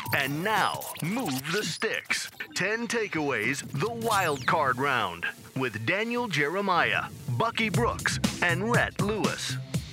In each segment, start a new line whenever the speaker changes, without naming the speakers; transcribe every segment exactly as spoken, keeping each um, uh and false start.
And now, Move the Sticks. ten takeaways, the wild card round. With Daniel Jeremiah, Bucky Brooks, and Rhett Lewis.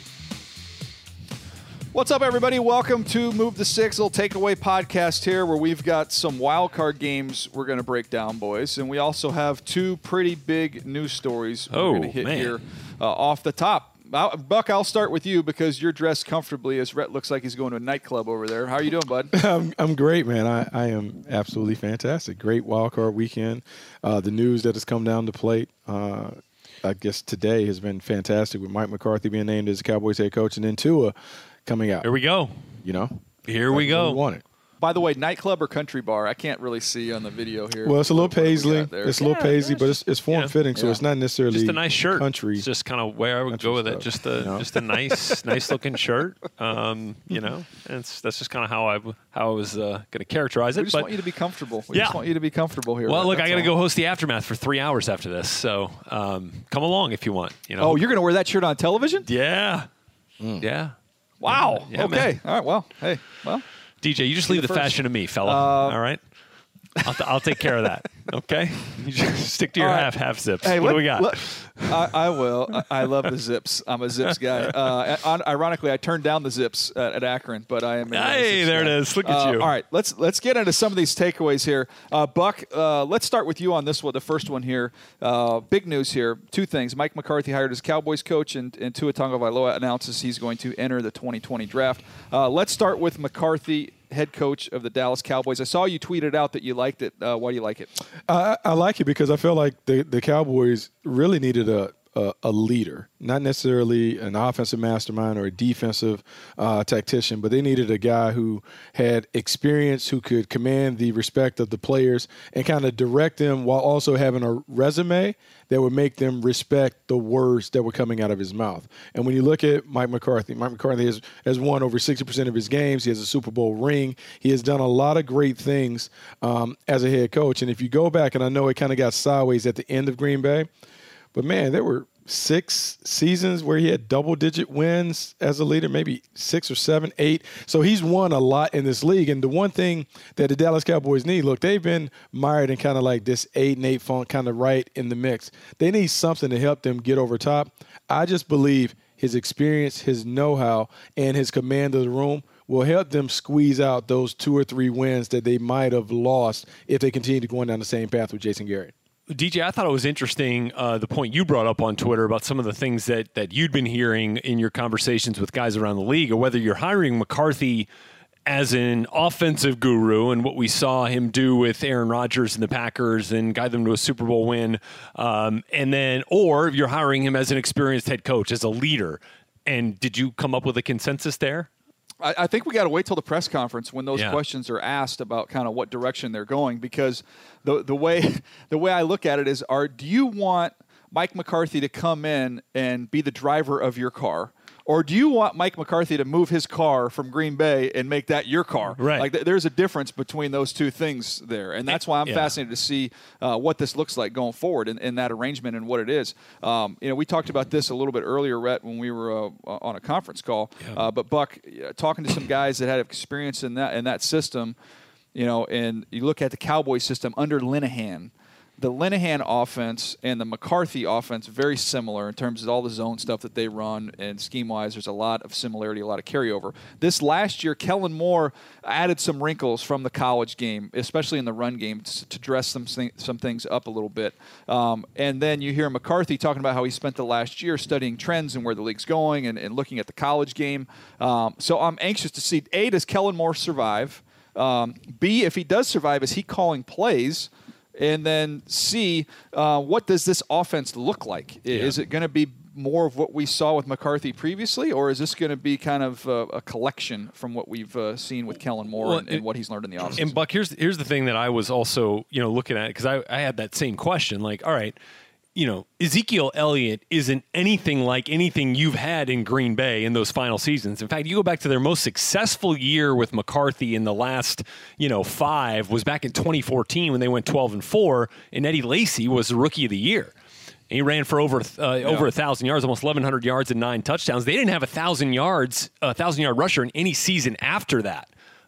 What's up, everybody? Welcome to Move the Sticks, little takeaway podcast here where we've got some wild card games we're going to break down, boys. And we also have two pretty big news stories
oh,
we're going to hit
man.
here uh, off the top. I'll, Buck, I'll start with you because you're dressed comfortably as Rhett looks like he's going to a nightclub over there. How are you doing, bud?
I'm, I'm great, man. I, I am absolutely fantastic. Great wild card weekend. Uh, the news that has come down the plate, uh, I guess today has been fantastic with Mike McCarthy being named as the Cowboys head coach and then Tua coming out.
Here we go.
You know?
Here we go.
We want it.
By the way, nightclub or country bar? I can't really see on the video here.
Well, it's a little
what we
paisley.
got there.
It's a little
Yeah,
paisley,
it's
but it's, it's form-fitting,
yeah.
so
Yeah.
it's not necessarily
Just a nice shirt.
country.
It's just kind of where I would
country
go with it.
stuff,
Just a
you know?
just a nice nice looking shirt. Um, you know, and it's, that's just kind of how I w- how I was uh, going to characterize it.
We just
but
want you to be comfortable. We
Yeah.
just want you to be comfortable here.
well,
Rhett,
look, I
that's
got to
all.
go host the Aftermath for three hours after this. So um, come along if you want. You know.
Oh, you're going to wear that shirt on television?
yeah, yeah.
Wow.
Yeah,
okay.
man.
All right. Well, hey. Well.
D J, you just leave
the
the
first.
fashion to me, fella.
Uh,
All right. I'll, t- I'll take care of that. Okay. You just stick to your
All right.
half half zips.
Hey,
what
let-
do we got?
let- I, I will. I, I love the zips. I'm a zips guy. Uh, on, ironically, I turned down the zips at, at Akron, but I am. A
Hey,
zips
there
guy.
it is. Look at
Uh,
you.
All right, let's let's get into some of these takeaways here. Uh, Buck, uh, let's start with you on this one. The first one here. Uh, big news here. Two things. Mike McCarthy hired as Cowboys coach, and, and Tua Tagovailoa announces he's going to enter the twenty twenty draft. Uh, let's start with McCarthy, head coach of the Dallas Cowboys. I saw you tweeted out that you liked it. Uh, why do you like it?
I, I like it because I feel like the, the Cowboys really needed a, a, a leader, not necessarily an offensive mastermind or a defensive uh, tactician, but they needed a guy who had experience, who could command the respect of the players and kind of direct them while also having a resume that would make them respect the words that were coming out of his mouth. And when you look at Mike McCarthy, Mike McCarthy has, has won over sixty percent of his games. He has a Super Bowl ring. He has done a lot of great things um, as a head coach. And if you go back, and I know it kind of got sideways at the end of Green Bay, but, man, there were six seasons where he had double-digit wins as a leader, maybe six or seven, eight. So he's won a lot in this league. And the one thing that the Dallas Cowboys need, look, they've been mired in kind of like this eight and eight funk, kind of right in the mix. They need something to help them get over top. I just believe his experience, his know-how, and his command of the room will help them squeeze out those two or three wins that they might have lost if they continue to go down the same path with Jason Garrett.
D J, I thought it was interesting uh, the point you brought up on Twitter about some of the things that, that you'd been hearing in your conversations with guys around the league, or whether you're hiring McCarthy as an offensive guru and what we saw him do with Aaron Rodgers and the Packers and guide them to a Super Bowl win, um, and then, or you're hiring him as an experienced head coach, as a leader. And did you come up with a consensus there?
I, I think we got to wait till the press conference when those
Yeah.
questions are asked about kind of what direction they're going, because the the way the way I look at it is, are do you want Mike McCarthy to come in and be the driver of your car? Or do you want Mike McCarthy to move his car from Green Bay and make that your car?
Right.
Like th- there's a difference between those two things there, and that's why I'm
Yeah.
fascinated to see uh, what this looks like going forward in, in that arrangement and what it is. Um, you know, we talked about this a little bit earlier, Rhett, when we were uh, on a conference call.
Yeah.
Uh, but Buck, uh, talking to some guys that had experience in that in that system, you know, and you look at the Cowboys system under Linehan. The Linehan offense and the McCarthy offense very similar in terms of all the zone stuff that they run, and scheme-wise, there's a lot of similarity, a lot of carryover. This last year, Kellen Moore added some wrinkles from the college game, especially in the run game, to, to dress some some things up a little bit. Um, and then you hear McCarthy talking about how he spent the last year studying trends and where the league's going, and, and looking at the college game. Um, so I'm anxious to see, A, does Kellen Moore survive? Um, B, if he does survive, is he calling plays? And then C, uh, what does this offense look like?
Yeah.
Is it going to be more of what we saw with McCarthy previously, or is this going to be kind of uh, a collection from what we've uh, seen with Kellen Moore
Well,
and, and
it-
what he's learned in the offseason?
And Buck, here's here's the thing that I was also, you know, looking at, because I, I had that same question. Like, all right, you know, Ezekiel Elliott isn't anything like anything you've had in Green Bay in those final seasons. In fact, you go back to their most successful year with McCarthy in the last, you know, five was back in twenty fourteen when they went twelve and four, and Eddie Lacy was the rookie of the year. And he ran for over uh, over a thousand yards, almost eleven hundred yards and nine touchdowns. They didn't have a thousand yards, a thousand yard rusher in any season after that.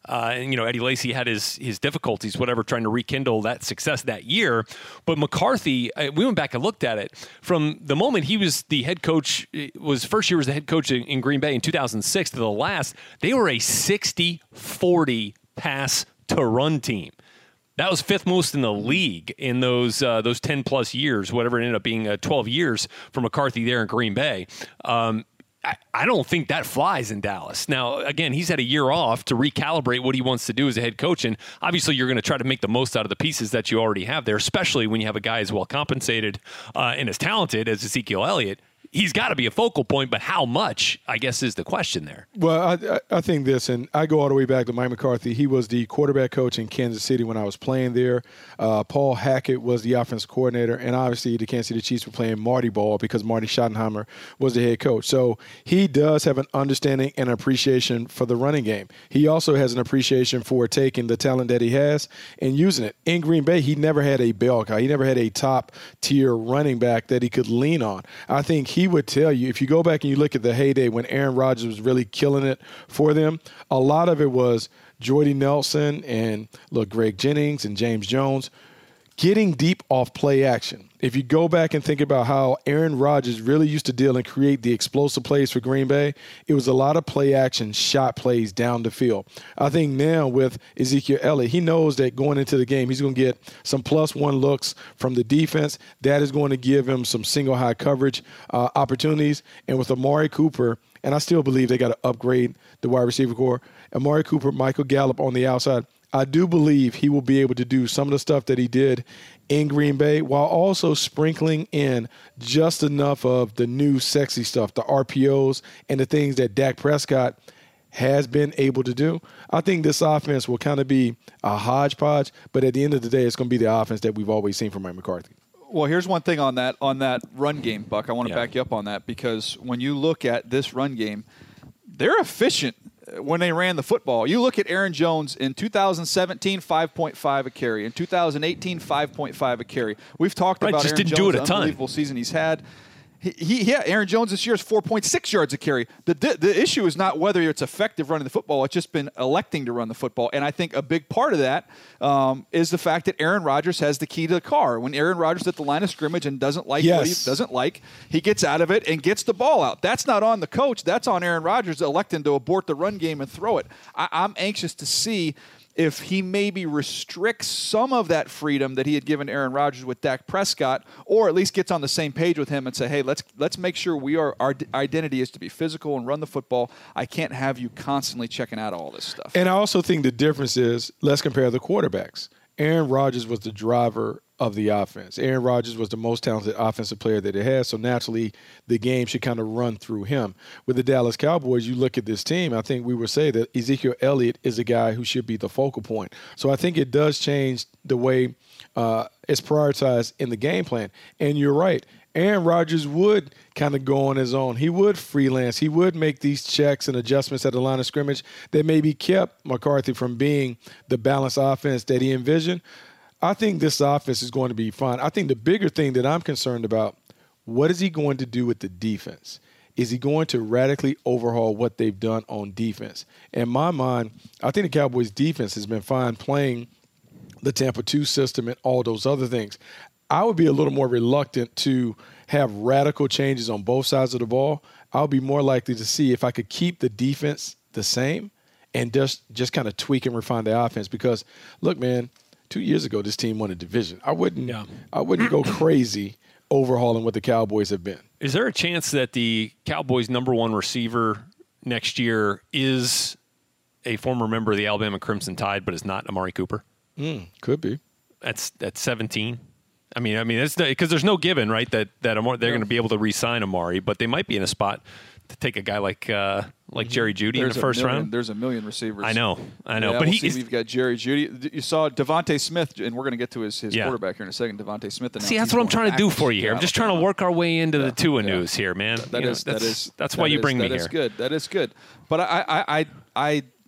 Uh, and, you know, Eddie Lacy had his his difficulties, whatever, trying to rekindle that success that year. But McCarthy, uh, we went back and looked at it. From the moment he was the head coach, was first year was the head coach in, in Green Bay in two thousand six to the last, they were a sixty forty pass to run team. That was fifth most in the league in those uh, those ten plus years, whatever it ended up being, uh, twelve years for McCarthy there in Green Bay. Um, I, I don't think that flies in Dallas. Now, again, he's had a year off to recalibrate what he wants to do as a head coach, and obviously you're going to try to make the most out of the pieces that you already have there, especially when you have a guy as well compensated uh, and as talented as Ezekiel Elliott. He's got to be a focal point, but how much, I guess, is the question there.
Well, I, I think this, and I go all the way back to Mike McCarthy. He was the quarterback coach in Kansas City when I was playing there. Uh, Paul Hackett was the offense coordinator, and obviously the Kansas City Chiefs were playing Marty ball because Marty Schottenheimer was the head coach. So he does have an understanding and appreciation for the running game. He also has an appreciation for taking the talent that he has and using it. In Green Bay, he never had a bell guy. He never had a top-tier running back that he could lean on. I think he would tell you, if you go back and you look at the heyday when Aaron Rodgers was really killing it for them, a lot of it was Jordy Nelson and, look, Greg Jennings and James Jones getting deep off play action. If you go back and think about how Aaron Rodgers really used to deal and create the explosive plays for Green Bay, it was a lot of play action, shot plays down the field. I think now with Ezekiel Elliott, he knows that going into the game, he's going to get some plus one looks from the defense. That is going to give him some single high coverage uh, opportunities. And with Amari Cooper, and I still believe they got to upgrade the wide receiver core, Amari Cooper, Michael Gallup on the outside, I do believe he will be able to do some of the stuff that he did in Green Bay while also sprinkling in just enough of the new sexy stuff, the R P Os and the things that Dak Prescott has been able to do. I think this offense will kind of be a hodgepodge, but at the end of the day, it's going to be the offense that we've always seen from Mike McCarthy.
Well, here's one thing on that on that run game, Buck. I want to
Yeah.
back you up on that because when you look at this run game, they're efficient when they ran the football. You look at Aaron Jones in two thousand seventeen, five point five a carry. In two thousand eighteen, five point five a carry. We've talked
Right,
about
just
Aaron
didn't do
Jones,
it a
the
ton.
unbelievable season he's had. He, he, yeah, Aaron Jones this year is four point six yards a carry. The, the the issue is not whether it's effective running the football. It's just been electing to run the football. And I think a big part of that um, is the fact that Aaron Rodgers has the key to the car. When Aaron Rodgers is at the line of scrimmage and doesn't like what he
Yes.
doesn't like, he gets out of it and gets the ball out. That's not on the coach. That's on Aaron Rodgers electing to abort the run game and throw it. I, I'm anxious to see if he maybe restricts some of that freedom that he had given Aaron Rodgers with Dak Prescott, or at least gets on the same page with him and say, hey, let's let's make sure we are our d- identity is to be physical and run the football. I can't have you constantly checking out all this stuff.
And I also think the difference is, let's compare the quarterbacks. Aaron Rodgers was the driver of the offense. Aaron Rodgers was the most talented offensive player that it has, so naturally the game should kind of run through him. With the Dallas Cowboys, you look at this team, I think we would say that Ezekiel Elliott is a guy who should be the focal point. So I think it does change the way uh, it's prioritized in the game plan. And you're right. Aaron Rodgers would kind of go on his own. He would freelance. He would make these checks and adjustments at the line of scrimmage that maybe kept McCarthy from being the balanced offense that he envisioned. I think this offense is going to be fine. I think the bigger thing that I'm concerned about, what is he going to do with the defense? Is he going to radically overhaul what they've done on defense? In my mind, I think the Cowboys' defense has been fine playing the Tampa two system and all those other things. I would be a little more reluctant to have radical changes on both sides of the ball. I'll be more likely to see if I could keep the defense the same and just, just kind of tweak and refine the offense. Because, look, man, two years ago this team won a division. I wouldn't
Yeah.
I wouldn't go crazy overhauling what the Cowboys have been.
Is there a chance that the Cowboys' number one receiver next year is a former member of the Alabama Crimson Tide, but is not Amari Cooper?
Mm, could be.
That's that's seventeen. I mean, I mean, it's because there's no given, right? That that Amari, they're going to be able to re-sign Amari, but they might be in a spot to take a guy like uh, like Jerry Jeudy in
There's
the
a
first
million,
round.
There's a million receivers.
I know, I know,
Yeah,
but
we'll
he
see.
is,
We've got Jerry Jeudy. You saw Devontae Smith, and we're going to get to his, his
Yeah.
quarterback here in a second. Devontae Smith. announced
see. That's
he's
what I'm
going
trying to do
active
for you here. I'm just trying to
Alabama.
work our way into the Tua
yeah.
news here, man.
That
You know,
is that
that's,
is
that's
that
why you
is-
bring me
That is
here.
good. That is good. But I I I, I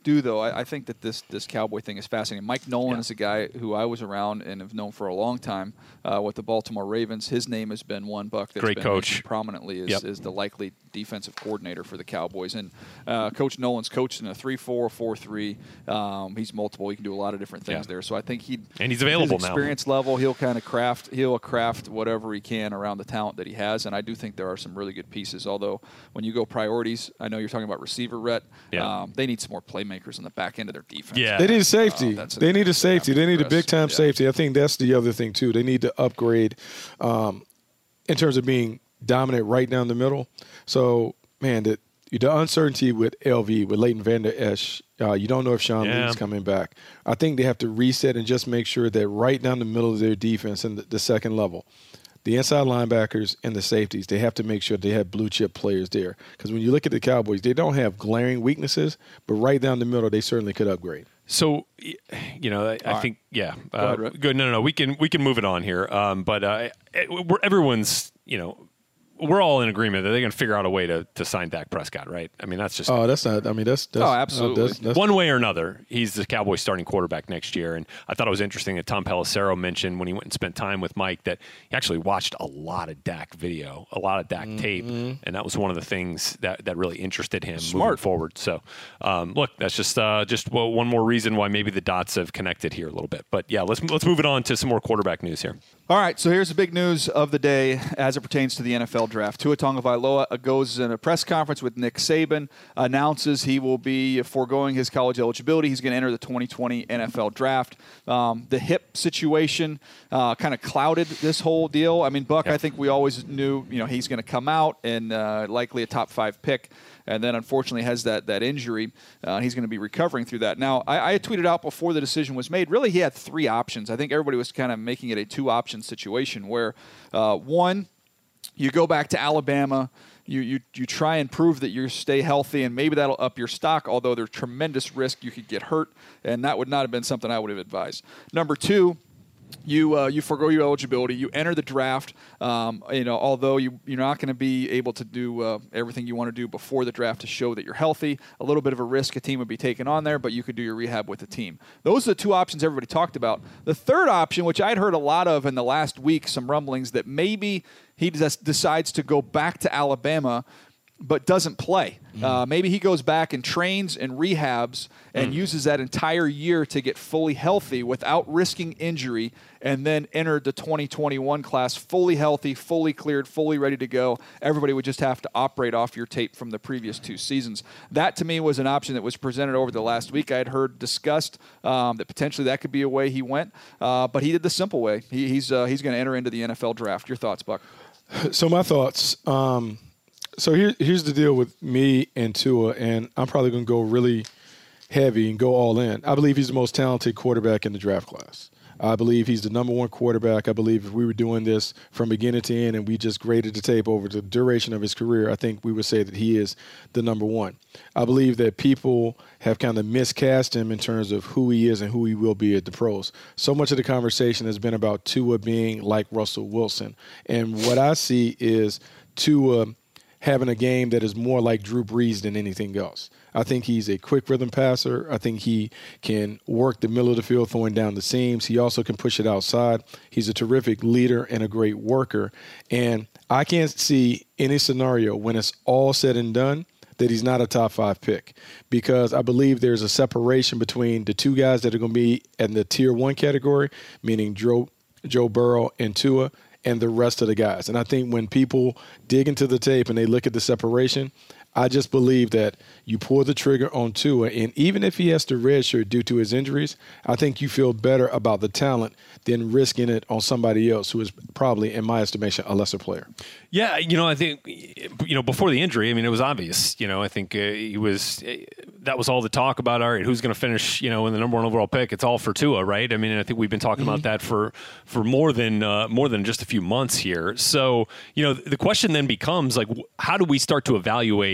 do, though, I, I think that this this Cowboy thing is fascinating. Mike Nolan
Yeah.
is a guy who I was around and have known for a long time uh, with the Baltimore Ravens. His name has been one, Buck, that's
Great
been
coach.
mentioned prominently as,
Yep.
as the likely defensive coordinator for the Cowboys. And uh, Coach Nolan's coached in a three four, four three. Um, he's multiple. He can do a lot of different things
Yeah.
there. So I think he
And he's available
his
now.
experience level, he'll kind of craft, he'll craft whatever he can around the talent that he has. And I do think there are some really good pieces. Although when you go priorities, I know you're talking about receiver, Rhett.
Yeah.
Um, they need some more playmakers on the back end of their defense.
Yeah.
They need a safety.
Uh, that's a-
they need a safety. They need a
Yes.
big time
Yeah.
safety. I think that's the other thing too. They need to upgrade um, in terms of being dominant right down the middle. So man, the the uncertainty with L V, with Leighton Vander Esch, uh, you don't know if Sean
Yeah.
Lee's coming back. I think they have to reset and just make sure that right down the middle of their defense and the, the second level, the inside linebackers and the safeties, they have to make sure they have blue chip players there. Because when you look at the Cowboys, they don't have glaring weaknesses, but right down the middle, they certainly could upgrade.
So, y- you know, I, I
right.
think, yeah. Uh,
ahead, Rick.
good. No, no, no. We can we can move it on here. Um, but uh, it, we're, everyone's, you know, we're all in agreement that they're going to figure out a way to, to sign Dak Prescott, right? I mean, that's just
Oh, that's not. I mean, that's. that's
Oh, absolutely.
uh, that's, that's,
one way or another. He's the Cowboys starting quarterback next year. And I thought it was interesting that Tom Pelissero mentioned when he went and spent time with Mike that he actually watched a lot of Dak video, a lot of Dak tape. And that was one of the things that, that really interested him moving
Smart.
forward. So, um, look, that's just uh, just well, one more reason why maybe the dots have connected here a little bit. But yeah, let's let's move it on to some more quarterback news here.
All right, so here's the big news of the day as it pertains to the N F L draft. Tua Tagovailoa goes in a press conference with Nick Saban, announces he will be foregoing his college eligibility. He's going to enter the twenty twenty N F L draft. Um, the hip situation uh, kind of clouded this whole deal. I mean, Buck,
Yeah.
I think we always knew, you know, he's going to come out and uh, likely a top five pick. And then, unfortunately, has that that injury. Uh, he's going to be recovering through that. Now, I, I tweeted out before the decision was made. Really, he had three options. I think everybody was kind of making it a two-option situation where, uh, one, you go back to Alabama. You, you you try and prove that you stay healthy, and maybe that'll up your stock. Although there's tremendous risk you could get hurt, and that would not have been something I would have advised. Number two. You uh, you forego your eligibility. You enter the draft. Um, you know, although you you're not going to be able to do uh, everything you want to do before the draft to show that you're healthy. A little bit of a risk a team would be taking on there, but you could do your rehab with the team. Those are the two options everybody talked about. The third option, which I'd heard a lot of in the last week, some rumblings that maybe he just decides to go back to Alabama, but doesn't play. Uh, maybe he goes back and trains and rehabs and uses that entire year to get fully healthy without risking injury, and then enter the twenty twenty-one class fully healthy, fully cleared, fully ready to go. Everybody would just have to operate off your tape from the previous two seasons. That, to me, was an option that was presented over the last week. I had heard discussed um, that potentially that could be a way he went, uh, but he did the simple way. He, he's uh, he's going to enter into the N F L draft. Your thoughts, Buck?
So my thoughts. Um, so here, here's the deal with me and Tua, and I'm probably going to go really heavy and go all in. I believe he's the most talented quarterback in the draft class. I believe he's the number one quarterback. I believe if we were doing this from beginning to end and we just graded the tape over the duration of his career, I think we would say that he is the number one. I believe that people have kind of miscast him in terms of who he is and who he will be at the pros. So much of the conversation has been about Tua being like Russell Wilson. And what I see is Tua having a game that is more like Drew Brees than anything else. I think he's a quick rhythm passer. I think he can work the middle of the field, throwing down the seams. He also can push it outside. He's a terrific leader and a great worker. And I can't see any scenario when it's all said and done that he's not a top five pick, because I believe there's a separation between the two guys that are going to be in the tier one category, meaning Joe, Joe Burrow and Tua, and the rest of the guys. And I think when people dig into the tape and they look at the separation, I just believe that you pull the trigger on Tua, and even if he has to redshirt due to his injuries, I think you feel better about the talent than risking it on somebody else who is probably, in my estimation, a lesser player.
Yeah, you know, I think, you know, before the injury, I mean, it was obvious. You know, I think uh, he was, uh, that was all the talk about, all right, who's going to finish, you know, in the number one overall pick? It's all for Tua, right? I mean, I think we've been talking mm-hmm. about that for for more than uh, more than just a few months here. So, you know, the question then becomes, like, how do we start to evaluate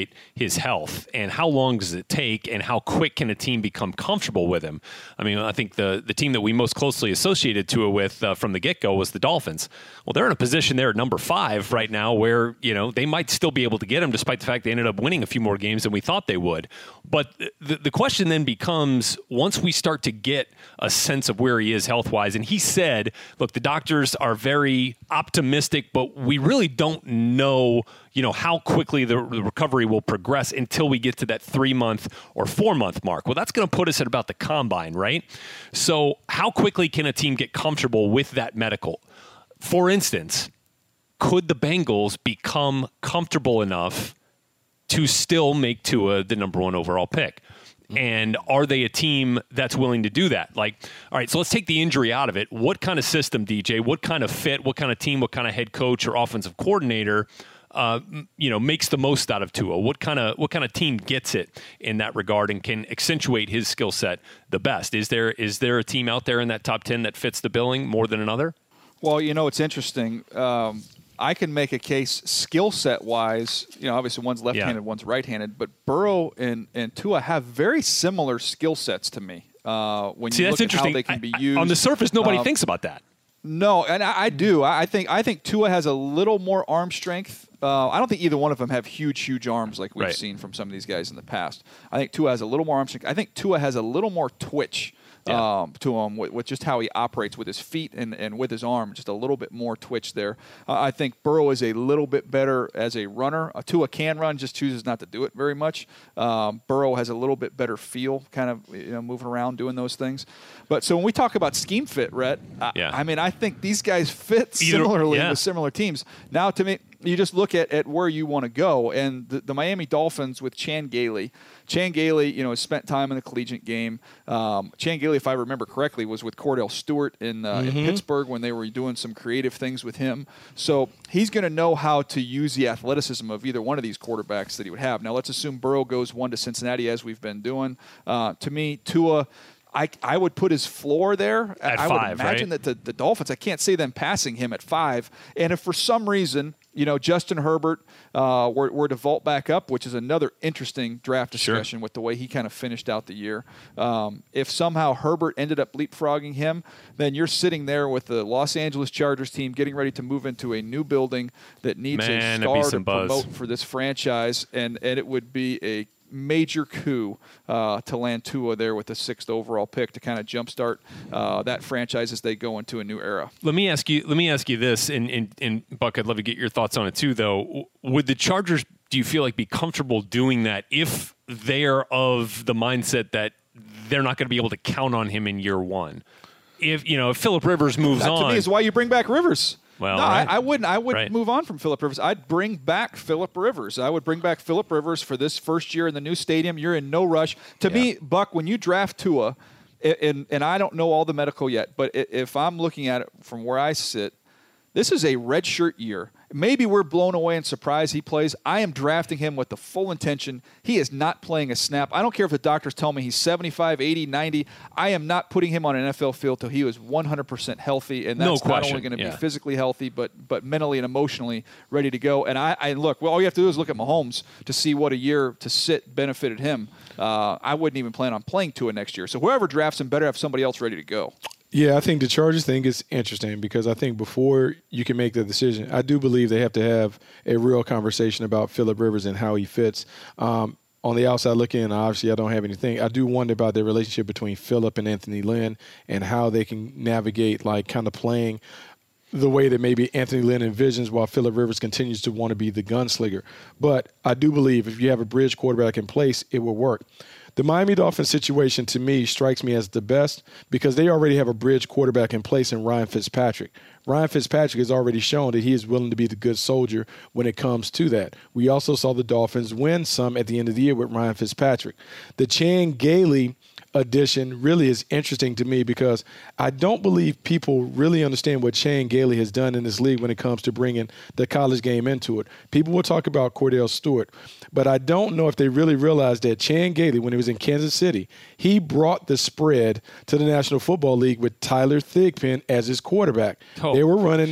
accentuate his health, and how long does it take, and how quick can a team become comfortable with him? I mean, I think the the team that we most closely associated Tua with uh, from the get-go was the Dolphins. Well, they're in a position there at number five right now where, you know, they might still be able to get him despite the fact they ended up winning a few more games than we thought they would. But the, the question then becomes, once we start to get a sense of where he is health-wise, and he said, look, the doctors are very optimistic, but we really don't know, you know, how quickly the, the recovery will progress until we get to that three-month or four-month mark. Well, that's going to put us at about the combine, right? So how quickly can a team get comfortable with that medical? For instance, could the Bengals become comfortable enough to still make Tua the number one overall pick? And are they a team that's willing to do that? Like, all right, so let's take the injury out of it. What kind of system, D J? What kind of fit? What kind of team? What kind of head coach or offensive coordinator, uh, you know, makes the most out of Tua? What kind of what kind of team gets it in that regard and can accentuate his skill set the best? Is there is there a team out there in that top ten that fits the billing more than another?
Well, you know, it's interesting. Um, I can make a case skill set wise. You know, obviously one's left-handed, yeah. one's right-handed, but Burrow and, and Tua have very similar skill sets to me. Uh, when
See,
you
that's
look at how they can
I,
be
I,
used
on the surface, nobody
um,
thinks about that.
No, and I, I do. I think I think Tua has a little more arm strength. Uh, I don't think either one of them have huge, huge arms like we've
right.
seen from some of these guys in the past. I think Tua has a little more arm strength. I think Tua has a little more twitch. Yeah. Um, to him with, with just how he operates with his feet and, and with his arm, just a little bit more twitch there. Uh, I think Burrow is a little bit better as a runner. Uh, Tua can run, just chooses not to do it very much. Um, Burrow has a little bit better feel, kind of you know moving around doing those things. But so when we talk about scheme fit, Rhett, I,
yeah.
I mean I think these guys fit
Either,
similarly
yeah.
with similar teams. Now to me, you just look at, at where you want to go, and the, the Miami Dolphins with Chan Gailey. Chan Gailey, you know, has spent time in the collegiate game. Um, Chan Gailey, if I remember correctly, was with Cordell Stewart in, uh, mm-hmm. in Pittsburgh when they were doing some creative things with him. So he's going to know how to use the athleticism of either one of these quarterbacks that he would have. Now, let's assume Burrow goes one to Cincinnati, as we've been doing. Uh, to me, Tua, I, I would put his floor there.
At
I
five,
would imagine
right?
that the, the Dolphins, I can't see them passing him at five. And if for some reason, you know, Justin Herbert uh, were, were to vault back up, which is another interesting draft discussion sure. with the way he kind of finished out the year. Um, if somehow Herbert ended up leapfrogging him, then you're sitting there with the Los Angeles Chargers team getting ready to move into a new building that needs
Man,
a star to
buzz.
promote for this franchise, and, and it would be a major coup uh, to land Tua there with the sixth overall pick to kind of jumpstart uh, that franchise as they go into a new era.
Let me ask you. Let me ask you this, and, and, and Buck, I'd love to get your thoughts on it too. Though, would the Chargers, do you feel like, be comfortable doing that if they're of the mindset that they're not going to be able to count on him in year one? If you know, if Phillip Rivers moves
that,
on,
to me is why you bring back Rivers.
Well,
no,
right.
I, I wouldn't. I wouldn't
right.
move on from Phillip Rivers. I'd bring back Phillip Rivers. I would bring back Phillip Rivers for this first year in the new stadium. You're in no rush. To yeah. me, Buck, when you draft Tua, and and I don't know all the medical yet, but if I'm looking at it from where I sit, this is a redshirt year. Maybe we're blown away and surprised he plays. I am drafting him with the full intention. He is not playing a snap. I don't care if the doctors tell me he's seventy-five, eighty, ninety. I am not putting him on an N F L field till he was one hundred percent healthy, and that's
no
not only going to
yeah.
be physically healthy, but but mentally and emotionally ready to go. And I, I look, well, all you have to do is look at Mahomes to see what a year to sit benefited him. Uh, I wouldn't even plan on playing Tua next year. So whoever drafts him better have somebody else ready to go.
Yeah, I think the Chargers thing is interesting because I think before you can make the decision, I do believe they have to have a real conversation about Phillip Rivers and how he fits. Um, on the outside looking in, obviously I don't have anything. I do wonder about the relationship between Phillip and Anthony Lynn and how they can navigate, like, kind of playing the way that maybe Anthony Lynn envisions while Phillip Rivers continues to want to be the gunslinger. But I do believe if you have a bridge quarterback in place, it will work. The Miami Dolphins situation, to me, strikes me as the best because they already have a bridge quarterback in place in Ryan Fitzpatrick. Ryan Fitzpatrick has already shown that he is willing to be the good soldier when it comes to that. We also saw the Dolphins win some at the end of the year with Ryan Fitzpatrick. The Chan Gailey addition really is interesting to me because I don't believe people really understand what Chan Gailey has done in this league when it comes to bringing the college game into it. People will talk about Cordell Stewart, but I don't know if they really realize that Chan Gailey, when he was in Kansas City, he brought the spread to the National Football League with Tyler Thigpen as his quarterback. Oh. They were running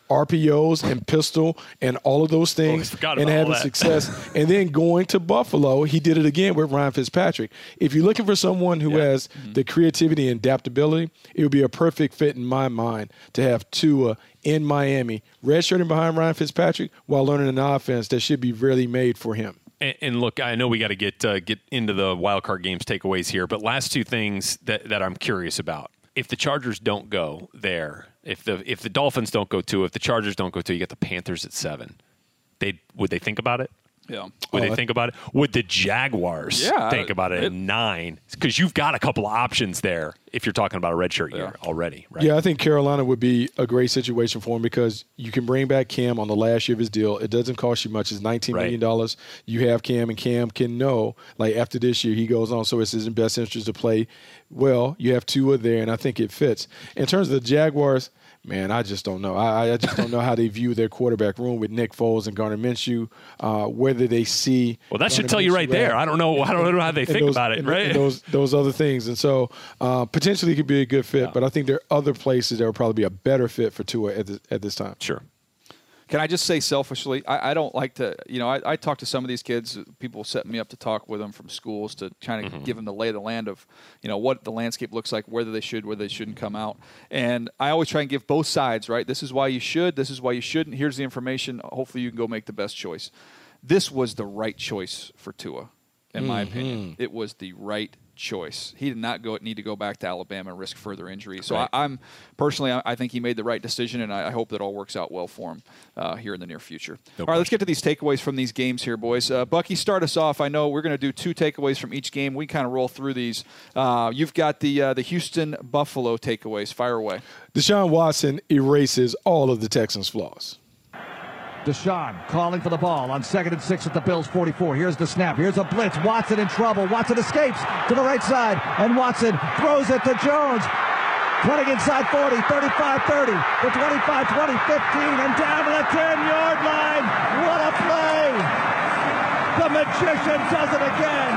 R P Os and pistol and all of those things
oh,
and having
that.
success. And then going to Buffalo, he did it again with Ryan Fitzpatrick. If you're looking for someone who
yeah.
has mm-hmm. the creativity and adaptability, it would be a perfect fit in my mind to have Tua in Miami, redshirting behind Ryan Fitzpatrick while learning an offense that should be really made for him.
And, and look, I know we got to get uh, get into the wild card games takeaways here, but last two things that, that I'm curious about. If the Chargers don't go there, if the if the Dolphins don't go two, if the Chargers don't go two, you got the Panthers at seven. They would they think about it?
Yeah.
Would
oh,
they think about it? Would the Jaguars
yeah,
think about it, it at nine? Because you've got a couple of options there if you're talking about a redshirt year
yeah.
already, right?
Yeah, I think Carolina would be a great situation for him because you can bring back Cam on the last year of his deal. It doesn't cost you much. It's nineteen million dollars. Right. You have Cam, and Cam can know, like, after this year, he goes on, so it's his best interest to play well. You have Tua there, and I think it fits. In terms of the Jaguars, man, I just don't know. I, I just don't know how they view their quarterback room with Nick Foles and Gardner Minshew, uh, whether they see.
Well, that
Gardner
should tell
Minshew
you right there. I don't know. I don't know how they think
those,
about it,
and,
right?
And those those other things, and so uh, potentially it could be a good fit. Yeah. But I think there are other places that would probably be a better fit for Tua at this, at this time.
Sure.
Can I just say selfishly, I, I don't like to, you know, I, I talk to some of these kids, people set me up to talk with them from schools to kind of mm-hmm. give them the lay of the land of, you know, what the landscape looks like, whether they should, whether they shouldn't come out. And I always try and give both sides, right? This is why you should, this is why you shouldn't. Here's the information. Hopefully you can go make the best choice. This was the right choice for Tua, in mm-hmm. my opinion. It was the right choice. He did not go need to go back to Alabama and risk further injury. So right. I, I'm personally, I, I think he made the right decision, and I, I hope that all works out well for him uh, here in the near future. No all right, let's get to these takeaways from these games here, boys. Uh, Bucky, start us off. I know we're going to do two takeaways from each game. We kind of roll through these. Uh, you've got the uh, the Houston Buffalo takeaways. Fire away.
Deshaun Watson erases all of the Texans' flaws.
Deshaun calling for the ball on second and six at the Bills forty-four. Here's the snap. Here's a blitz. Watson in trouble. Watson escapes to the right side, and Watson throws it to Jones. Cutting inside forty, thirty-five, thirty, the twenty-five, twenty, fifteen, and down to the ten-yard line. What a play! The magician does it again.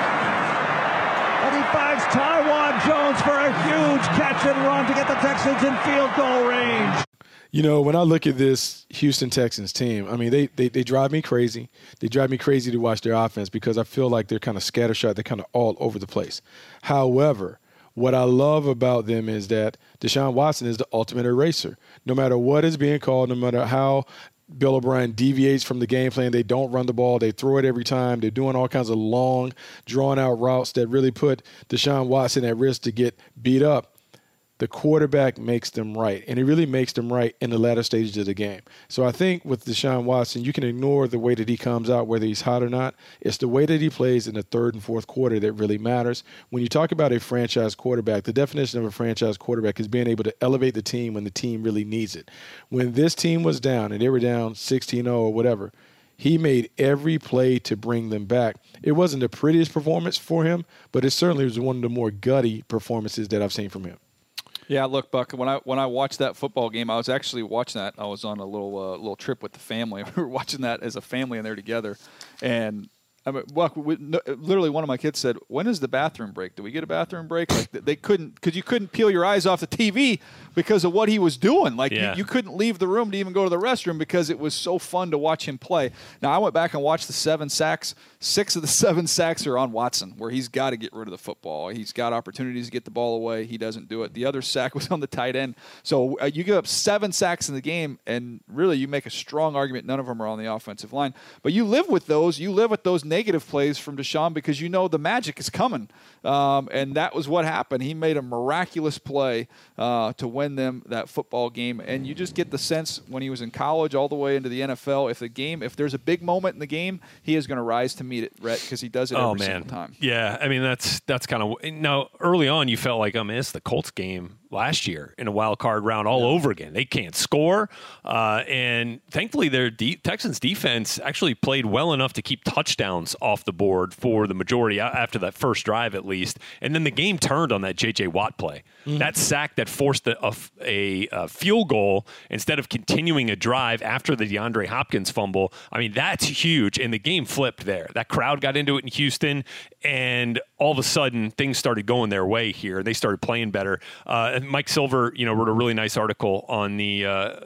And he finds Taiwan Jones for a huge catch and run to get the Texans in field goal range.
You know, when I look at this Houston Texans team, I mean, they, they they drive me crazy. They drive me crazy to watch their offense because I feel like they're kind of scattershot. They're kind of all over the place. However, what I love about them is that Deshaun Watson is the ultimate eraser. No matter what is being called, no matter how Bill O'Brien deviates from the game plan, they don't run the ball. They throw it every time. They're doing all kinds of long, drawn-out routes that really put Deshaun Watson at risk to get beat up. The quarterback makes them right, and it really makes them right in the latter stages of the game. So I think with Deshaun Watson, you can ignore the way that he comes out, whether he's hot or not. It's the way that he plays in the third and fourth quarter that really matters. When you talk about a franchise quarterback, the definition of a franchise quarterback is being able to elevate the team when the team really needs it. When this team was down, and they were down sixteen oh or whatever, he made every play to bring them back. It wasn't the prettiest performance for him, but it certainly was one of the more gutty performances that I've seen from him.
Yeah, look, Buck. When I when I watched that football game, I was actually watching that. I was on a little uh, little trip with the family. We were watching that as a family, and they're together. And I mean, Buck, we, no, literally, one of my kids said, "When is the bathroom break? Do we get a bathroom break?" Like they couldn't, because you couldn't peel your eyes off the T V because of what he was doing. Like
yeah.
you, you couldn't leave the room to even go to the restroom because it was so fun to watch him play. Now I went back and watched the seven sacks. Six of the seven sacks are on Watson, where he's got to get rid of the football. He's got opportunities to get the ball away. He doesn't do it. The other sack was on the tight end. So uh, you give up seven sacks in the game, and really you make a strong argument none of them are on the offensive line. But you live with those. You live with those negative plays from Deshaun because you know the magic is coming. Um, and that was what happened. He made a miraculous play uh, to win them that football game. And you just get the sense when he was in college all the way into the N F L, if the game, if there's a big moment in the game, he is going to rise to meet it, Rhett, because he does it
oh,
every
man.
single time.
Yeah, I mean, that's that's kind of – now, early on, you felt like, I mean, it's the Colts game last year in a wild card round all yeah. over again. They can't score. Uh, and thankfully, their de- Texans defense actually played well enough to keep touchdowns off the board for the majority after that first drive, at least. And then the game turned on that J J. Watt play. Mm-hmm. That sack that forced a, a, a field goal instead of continuing a drive after the DeAndre Hopkins fumble. I mean, that's huge. And the game flipped there. That crowd got into it in Houston, and all of a sudden, things started going their way here. They started playing better. Uh, Mike Silver, you know, wrote a really nice article on the uh,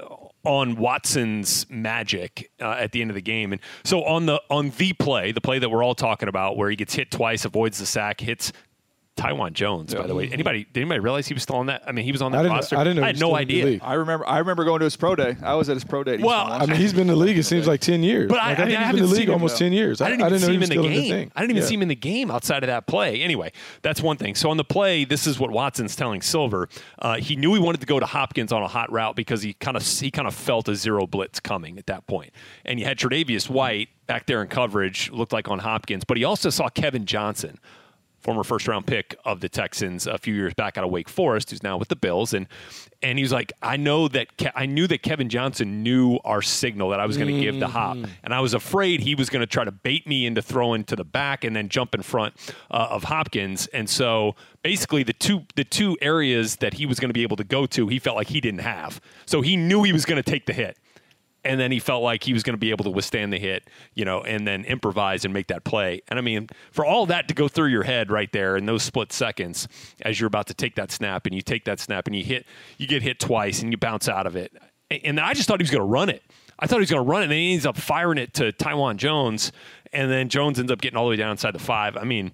on Watson's magic uh, at the end of the game. And so on the on the play, the play that we're all talking about, where he gets hit twice, avoids the sack, hits Taiwan Jones, yeah. by the way. Anybody did anybody realize he was still on that? I mean, he was on that
I didn't,
roster.
I didn't know.
I had no idea.
I remember. I remember going to his pro day. I was at his pro day.
Well,
I mean, he's been in the league. It seems like ten years.
But I,
like,
I,
I think
I
he's been in the league
him,
almost
though.
ten years.
I didn't
I,
even
I didn't
see
know
him in
he
the
was still
game.
in the thing.
I didn't even
yeah.
see him in the game outside of that play. Anyway, that's one thing. So on the play, this is what Watson's telling Silver. Uh, he knew he wanted to go to Hopkins on a hot route because he kind of he kind of felt a zero blitz coming at that point. And you had Tre'Davious White back there in coverage, looked like on Hopkins, but he also saw Kevin Johnson, former first-round pick of the Texans a few years back out of Wake Forest, who's now with the Bills, and and he was like, I know that Ke- I knew that Kevin Johnson knew our signal that I was going to mm-hmm. give to Hop, and I was afraid he was going to try to bait me into throwing to the back and then jump in front uh, of Hopkins, and so basically the two the two areas that he was going to be able to go to, he felt like he didn't have, so he knew he was going to take the hit. And then he felt like he was going to be able to withstand the hit, you know, and then improvise and make that play. And I mean, for all that to go through your head right there in those split seconds as you're about to take that snap and you take that snap and you hit, you get hit twice and you bounce out of it. And I just thought he was going to run it. I thought he was going to run it, and then he ends up firing it to Taiwan Jones, and then Jones ends up getting all the way down inside the five. I mean,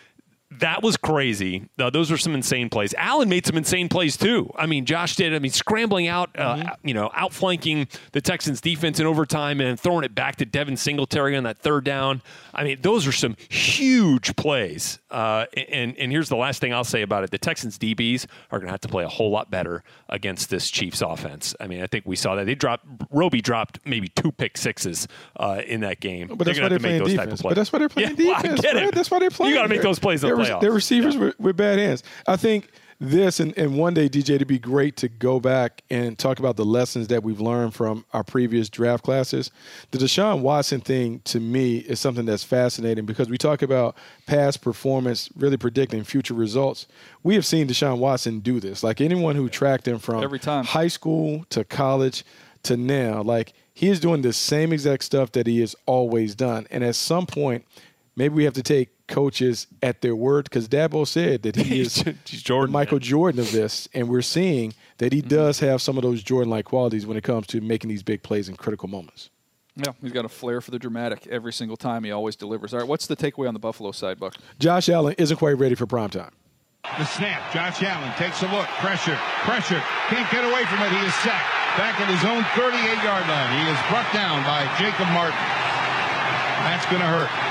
that was crazy. Uh, those were some insane plays. Allen made some insane plays too. I mean, Josh did. I mean, scrambling out, uh, mm-hmm. you know, outflanking the Texans defense in overtime and throwing it back to Devin Singletary on that third down. I mean, those are some huge plays. Uh, and and here's the last thing I'll say about it: the Texans D Bs are going to have to play a whole lot better against this Chiefs offense. I mean, I think we saw that they dropped. Roby dropped maybe two pick sixes uh, in that game.
But that's why they're playing defense. But that's why they're playing
yeah,
defense.
Well, I get
right?
it.
That's why they're playing.
You got to make those plays in the playoffs.
They're receivers
yeah.
with, with bad hands. I think this, and, and one day, D J, it'd be great to go back and talk about the lessons that we've learned from our previous draft classes. The Deshaun Watson thing, to me, is something that's fascinating because we talk about past performance really predicting future results. We have seen Deshaun Watson do this. Like anyone who tracked him from
Every time.
high school to college to now, like he is doing the same exact stuff that he has always done. And at some point, maybe we have to take coaches at their word, because Dabo said that he is
Jordan,
the Michael
man.
Jordan of this, and we're seeing that he mm-hmm. does have some of those Jordan-like qualities when it comes to making these big plays in critical moments.
Yeah, he's got a flair for the dramatic every single time. He always delivers. All right, what's the takeaway on the Buffalo side, Buck?
Josh Allen isn't quite ready for prime time.
The snap. Josh Allen takes a look. Pressure. Pressure. Can't get away from it. He is sacked. Back at his own thirty-eight-yard line. He is brought down by Jacob Martin. That's going to hurt.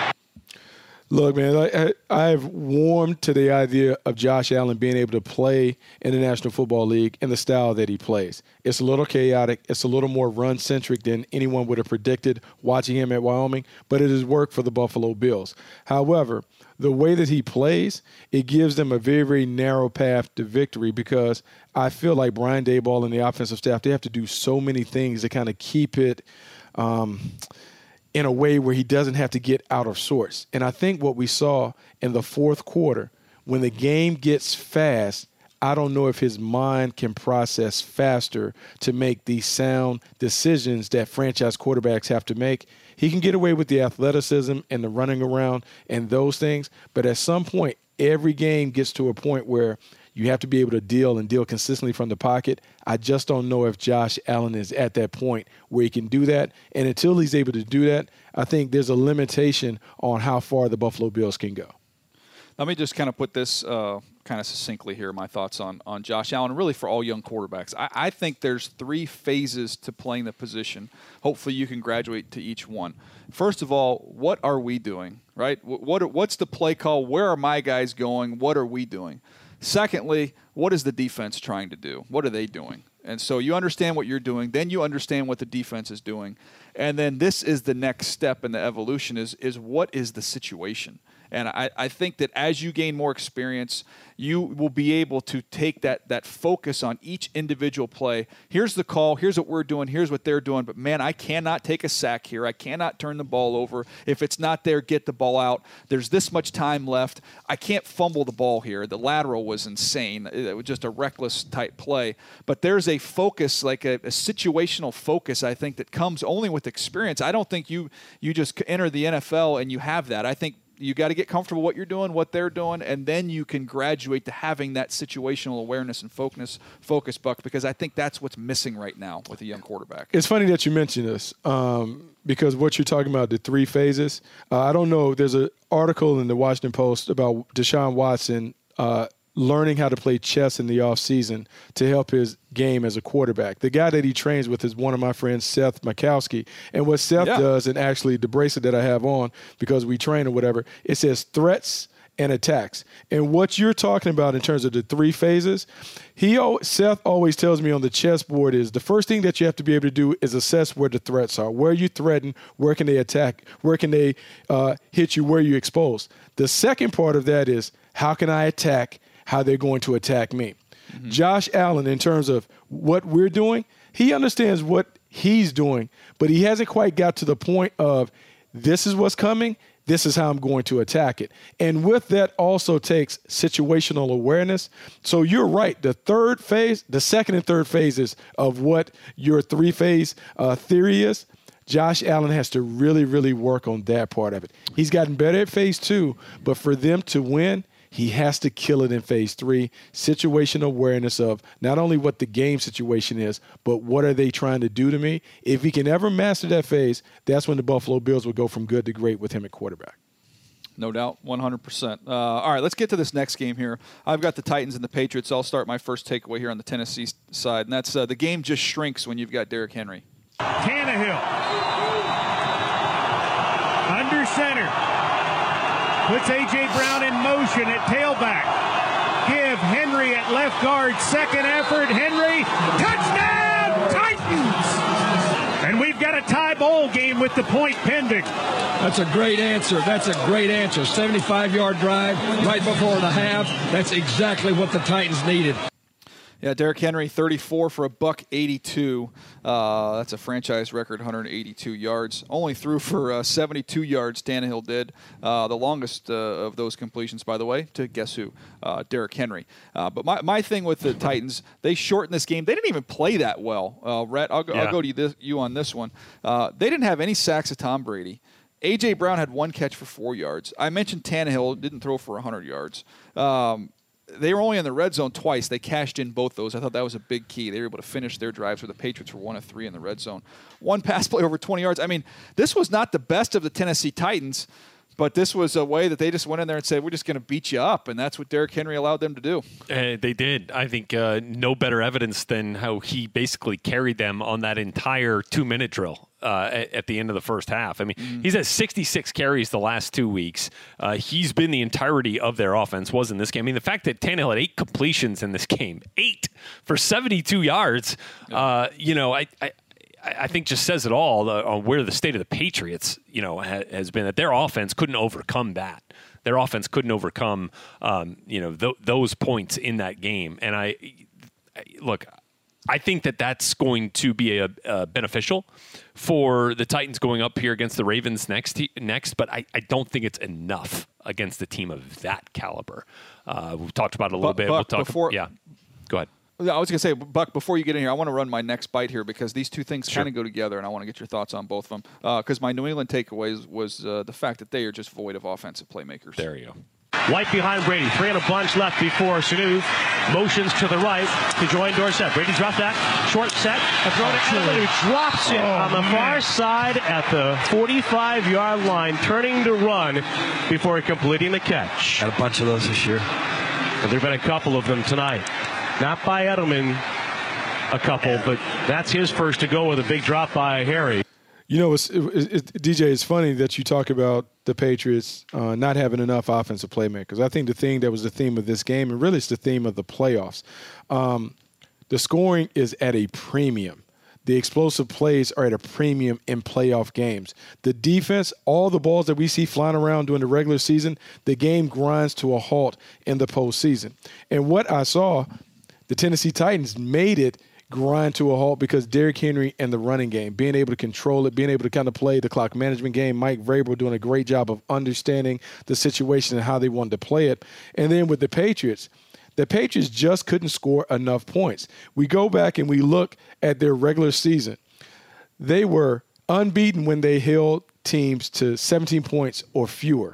Look, man, I, I've warmed to the idea of Josh Allen being able to play in the National Football League in the style that he plays. It's a little chaotic. It's a little more run-centric than anyone would have predicted watching him at Wyoming, but it has worked for the Buffalo Bills. However, the way that he plays, it gives them a very, very narrow path to victory, because I feel like Brian Daboll and the offensive staff, they have to do so many things to kind of keep it um, – in a way where he doesn't have to get out of sorts. And I think what we saw in the fourth quarter, when the game gets fast, I don't know if his mind can process faster to make these sound decisions that franchise quarterbacks have to make. He can get away with the athleticism and the running around and those things, but at some point, every game gets to a point where you have to be able to deal and deal consistently from the pocket. I just don't know if Josh Allen is at that point where he can do that. And until he's able to do that, I think there's a limitation on how far the Buffalo Bills can go.
Let me just kind of put this uh, kind of succinctly here, my thoughts on, on Josh Allen, really for all young quarterbacks. I, I think there's three phases to playing the position. Hopefully you can graduate to each one. First of all, what are we doing, right? What What's the play call? Where are my guys going? What are we doing? Secondly, what is the defense trying to do? What are they doing? And so you understand what you're doing, then you understand what the defense is doing. And then this is the next step in the evolution is, is what is the situation? And I, I think that as you gain more experience, you will be able to take that that focus on each individual play. Here's the call. Here's what we're doing. Here's what they're doing. But, man, I cannot take a sack here. I cannot turn the ball over. If it's not there, get the ball out. There's this much time left. I can't fumble the ball here. The lateral was insane. It was just a reckless type play. But there's a focus, like a, a situational focus, I think, that comes only with experience. I don't think you you just enter the N F L and you have that. I think You got to get comfortable what you're doing, what they're doing, and then you can graduate to having that situational awareness and focus, focus, Buck, because I think that's what's missing right now with a young quarterback.
It's funny that you mentioned this um, because what you're talking about, the three phases, uh, I don't know. There's an article in the Washington Post about Deshaun Watson uh, learning how to play chess in the offseason to help his game as a quarterback. The guy that he trains with is one of my friends, Seth Mikowski. And what Seth
yeah.
does, and actually the bracelet that I have on because we train or whatever, it says threats and attacks. And what you're talking about in terms of the three phases, he Seth always tells me on the chessboard is the first thing that you have to be able to do is assess where the threats are. Where you threaten, where can they attack, where can they uh, hit you, where you expose. The second part of that is how can I attack, how they're going to attack me. Mm-hmm. Josh Allen, in terms of what we're doing, he understands what he's doing, but he hasn't quite got to the point of this is what's coming, this is how I'm going to attack it. And with that also takes situational awareness. So you're right. The third phase, the second and third phases of what your three-phase uh, theory is, Josh Allen has to really, really work on that part of it. He's gotten better at phase two, but for them to win, he has to kill it in phase three. Situational awareness of not only what the game situation is, but what are they trying to do to me? If he can ever master that phase, that's when the Buffalo Bills will go from good to great with him at quarterback.
No doubt, one hundred percent. Uh, all right, let's get to this next game here. I've got the Titans and the Patriots. I'll start my first takeaway here on the Tennessee side, and that's uh, the game just shrinks when you've got Derrick Henry.
Tannehill. Under center. Puts A J. Brown in motion at tailback. Give Henry at left guard. Second effort. Henry. Touchdown! Titans! And we've got a tie bowl game with the point pending.
That's a great answer. That's a great answer. seventy-five-yard drive right before the half. That's exactly what the Titans needed.
Yeah, Derrick Henry, thirty-four for a buck eighty-two. Uh, that's a franchise record, one hundred eighty-two yards. Only threw for uh, seventy-two yards, Tannehill did. Uh, the longest uh, of those completions, by the way, to guess who? Uh, Derrick Henry. Uh, but my, my thing with the Titans, they shortened this game. They didn't even play that well. Uh, Rhett, I'll go, yeah. I'll go to you, this, you on this one. Uh, they didn't have any sacks of Tom Brady. A J. Brown had one catch for four yards. I mentioned Tannehill didn't throw for one hundred yards. Um, They were only in the red zone twice. They cashed in both those. I thought that was a big key. They were able to finish their drives where the Patriots were one of three in the red zone. One pass play over twenty yards. I mean, this was not the best of the Tennessee Titans, but this was a way that they just went in there and said, we're just going to beat you up, and that's what Derrick Henry allowed them to do.
Uh, they did. I think uh, no better evidence than how he basically carried them on that entire two-minute drill. Uh, at, at the end of the first half. I mean, mm. he's had sixty-six carries the last two weeks. Uh, he's been the entirety of their offense, was in this game. I mean, the fact that Tannehill had eight completions in this game, eight for seventy-two yards, uh, you know, I, I I think just says it all uh, on where the state of the Patriots, you know, ha- has been, that their offense couldn't overcome that. Their offense couldn't overcome, um, you know, th- those points in that game. And I, I look, I think that that's going to be a, a beneficial for the Titans going up here against the Ravens next. Te- next, but I, I don't think it's enough against a team of that caliber. Uh, we've talked about it a little
Buck,
bit.
Buck,
we'll talk.
Before,
yeah, go ahead.
I was going to say, Buck, before you get in here, I want to run my next bite here because these two things sure. kind of go together, and I want to get your thoughts on both of them. Because uh, my New England takeaways was uh, the fact that they are just void of offensive playmakers.
There you go.
White behind Brady. Three and a bunch left before Sanu motions to the right to join Dorsett. Brady dropped that. Short set. A throw to Edelman, who drops it oh, on the man. far side at the forty-five-yard line, turning to run before completing the catch.
Got a bunch of those this year.
And there have been a couple of them tonight. Not by Edelman, a couple, but that's his first to go with a big drop by Harry.
You know, it's, it, it, D J, it's funny that you talk about the Patriots uh, not having enough offensive playmakers. I think the thing that was the theme of this game, and really it's the theme of the playoffs, um, the scoring is at a premium. The explosive plays are at a premium in playoff games. The defense, all the balls that we see flying around during the regular season, the game grinds to a halt in the postseason. And what I saw, the Tennessee Titans made it grind to a halt because Derrick Henry and the running game, being able to control it, being able to kind of play the clock management game. Mike Vrabel doing a great job of understanding the situation and how they wanted to play it. And then with the Patriots, the Patriots just couldn't score enough points. We go back and we look at their regular season. They were unbeaten when they held teams to seventeen points or fewer.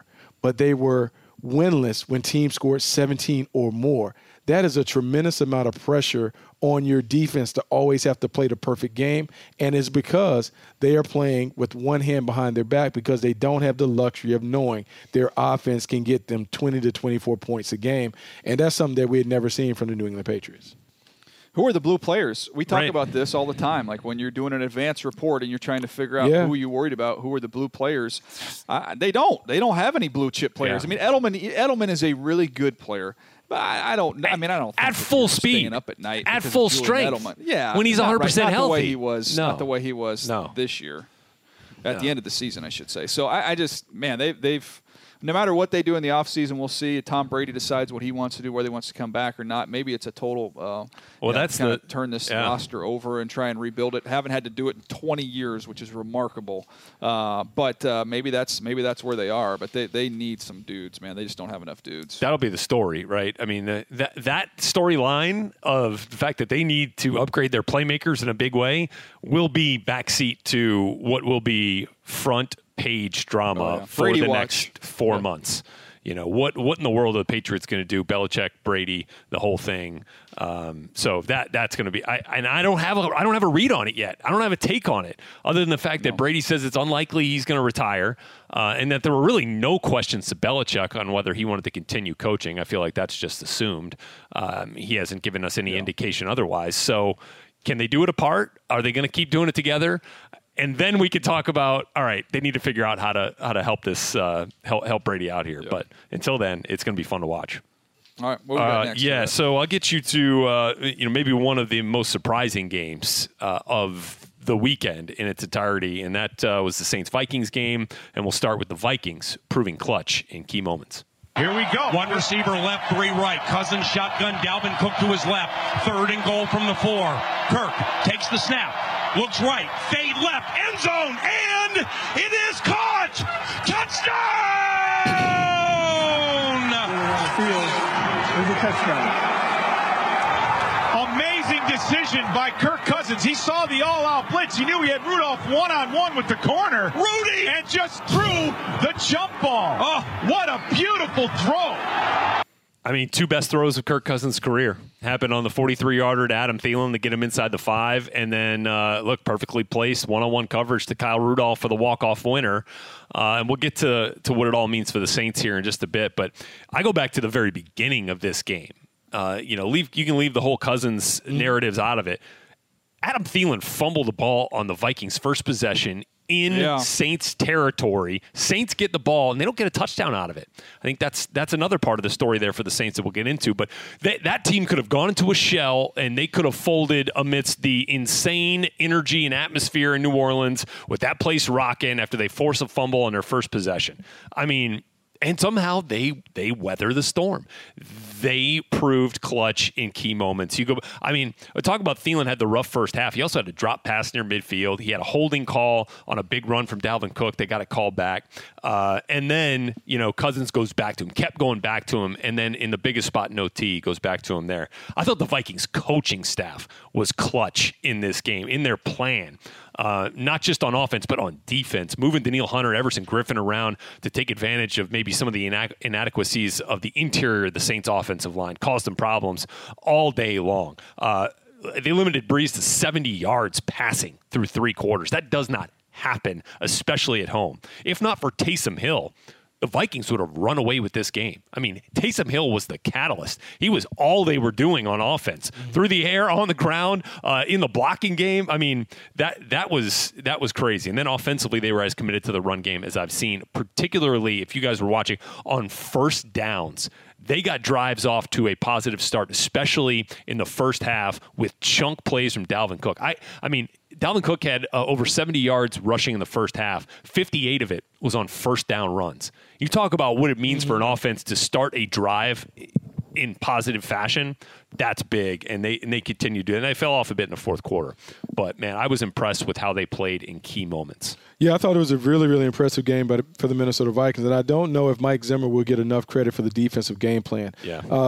but they were winless when teams scored seventeen or more. That is a tremendous amount of pressure on your defense to always have to play the perfect game, and it's because they are playing with one hand behind their back because they don't have the luxury of knowing their offense can get them twenty to twenty-four points a game, and that's something that we had never seen from the New England Patriots.
Who are the blue players? We talk
Right.
about this all the time. Like when you're doing an advanced report and you're trying to figure out
Yeah.
who you're worried about, who are the blue players. Uh, they don't. They don't have any blue chip players.
Yeah.
I mean, Edelman. Edelman is a really good player, but I, I don't. I mean, I don't. Think
At
that
full
you're
speed.
staying up at night
At
because of
full
Julian
strength.
Edelman. Yeah,
When he's
not
one hundred percent
right, not the way
healthy.
he was.
No.
Not the way he was
No.
this year. At
No.
the end of the season, I should say. So I, I just, man, they, they've. No matter what they do in the offseason, we'll see. Tom Brady decides what he wants to do, whether he wants to come back or not. Maybe it's a total. Uh,
Well,
you know,
that's
kinda
the-
turn this
yeah.
roster over and try and rebuild it. Haven't had to do it in twenty years, which is remarkable. Uh, but uh, maybe that's maybe that's where they are. But they, they need some dudes, man. They just don't have enough dudes.
That'll be the story, right? I mean, uh, that that storyline of the fact that they need to upgrade their playmakers in a big way will be backseat to what will be front page drama
Oh, yeah.
for
Brady
the
watch.
next four
Yeah.
months. You know, what what in the world are the Patriots going to do? Belichick, Brady, the whole thing. Um, so that that's going to be. I, and I don't have a I don't have a read on it yet. I don't have a take on it, other than the fact that Brady says it's unlikely he's going to retire, uh, and that there were really no questions to Belichick on whether he wanted to continue coaching. I feel like that's just assumed. Um, he hasn't given us any indication otherwise. So, can they do it apart? Are they going to keep doing it together? And then we could talk about, all right, they need to figure out how to how to help this uh, help help Brady out here. But until then, it's going to be fun to watch.
All right, what we got
Uh,
next?
yeah,
Brett?
so I'll get you to uh, you know maybe one of the most surprising games uh, of the weekend in its entirety, and that uh, was the Saints Vikings game. And we'll start with the Vikings proving clutch in key moments.
Here we go. One receiver left, three right. Cousins shotgun. Dalvin Cook to his left. Third and goal from the four. Kirk takes the snap. Looks right. Fade left. End zone. And it is caught. Touchdown!
There's a touchdown.
Amazing decision by Kirk Cousins. He saw the all-out blitz. He knew he had Rudolph one-on-one with the corner. Rudy! And just threw the jump ball. Oh, what a beautiful throw.
I mean, two best throws of Kirk Cousins' career happened on the forty-three-yarder to Adam Thielen to get him inside the five, and then, uh, look, perfectly placed one-on-one coverage to Kyle Rudolph for the walk-off winner. Uh, and we'll get to, to what it all means for the Saints here in just a bit. But I go back to the very beginning of this game. Uh, you know, leave you can leave the whole Cousins narratives out of it. Adam Thielen fumbled the ball on the Vikings' first possession in
Yeah.
Saints territory. Saints get the ball, and they don't get a touchdown out of it. I think that's that's another part of the story there for the Saints that we'll get into. But they, that team could have gone into a shell, and they could have folded amidst the insane energy and atmosphere in New Orleans with that place rocking after they force a fumble on their first possession. I mean, and somehow they they weather the storm. They proved clutch in key moments. You go, I mean, talk about Thielen had the rough first half. He also had a drop pass near midfield. He had a holding call on a big run from Dalvin Cook. They got a call back. Uh, and then, you know, Cousins goes back to him, kept going back to him. And then in the biggest spot in O T, goes back to him there. I thought the Vikings coaching staff was clutch in this game, in their plan. Uh, not just on offense, but on defense, moving Danielle Hunter, Everson Griffin around to take advantage of maybe some of the inac- inadequacies of the interior of the Saints offensive line, caused them problems all day long. Uh, they limited Breeze to seventy yards passing through three quarters. That does not happen, especially at home. If not for Taysom Hill, the Vikings would have run away with this game. I mean, Taysom Hill was the catalyst. He was all they were doing on offense. Mm-hmm. Through the air, on the ground, uh, in the blocking game. I mean, that that was that was crazy. And then offensively, they were as committed to the run game as I've seen, particularly if you guys were watching on first downs. They got drives off to a positive start, especially in the first half with chunk plays from Dalvin Cook. I, I mean, Dalvin Cook had uh, over seventy yards rushing in the first half. fifty-eight of it was on first down runs. You talk about what it means mm-hmm. for an offense to start a drive in positive fashion. That's big, and they and they continue to do it. And they fell off a bit in the fourth quarter. But, man, I was impressed with how they played in key moments.
Yeah, I thought it was a really, really impressive game by the, for the Minnesota Vikings. And I don't know if Mike Zimmer will get enough credit for the defensive game plan.
Yeah.
Uh,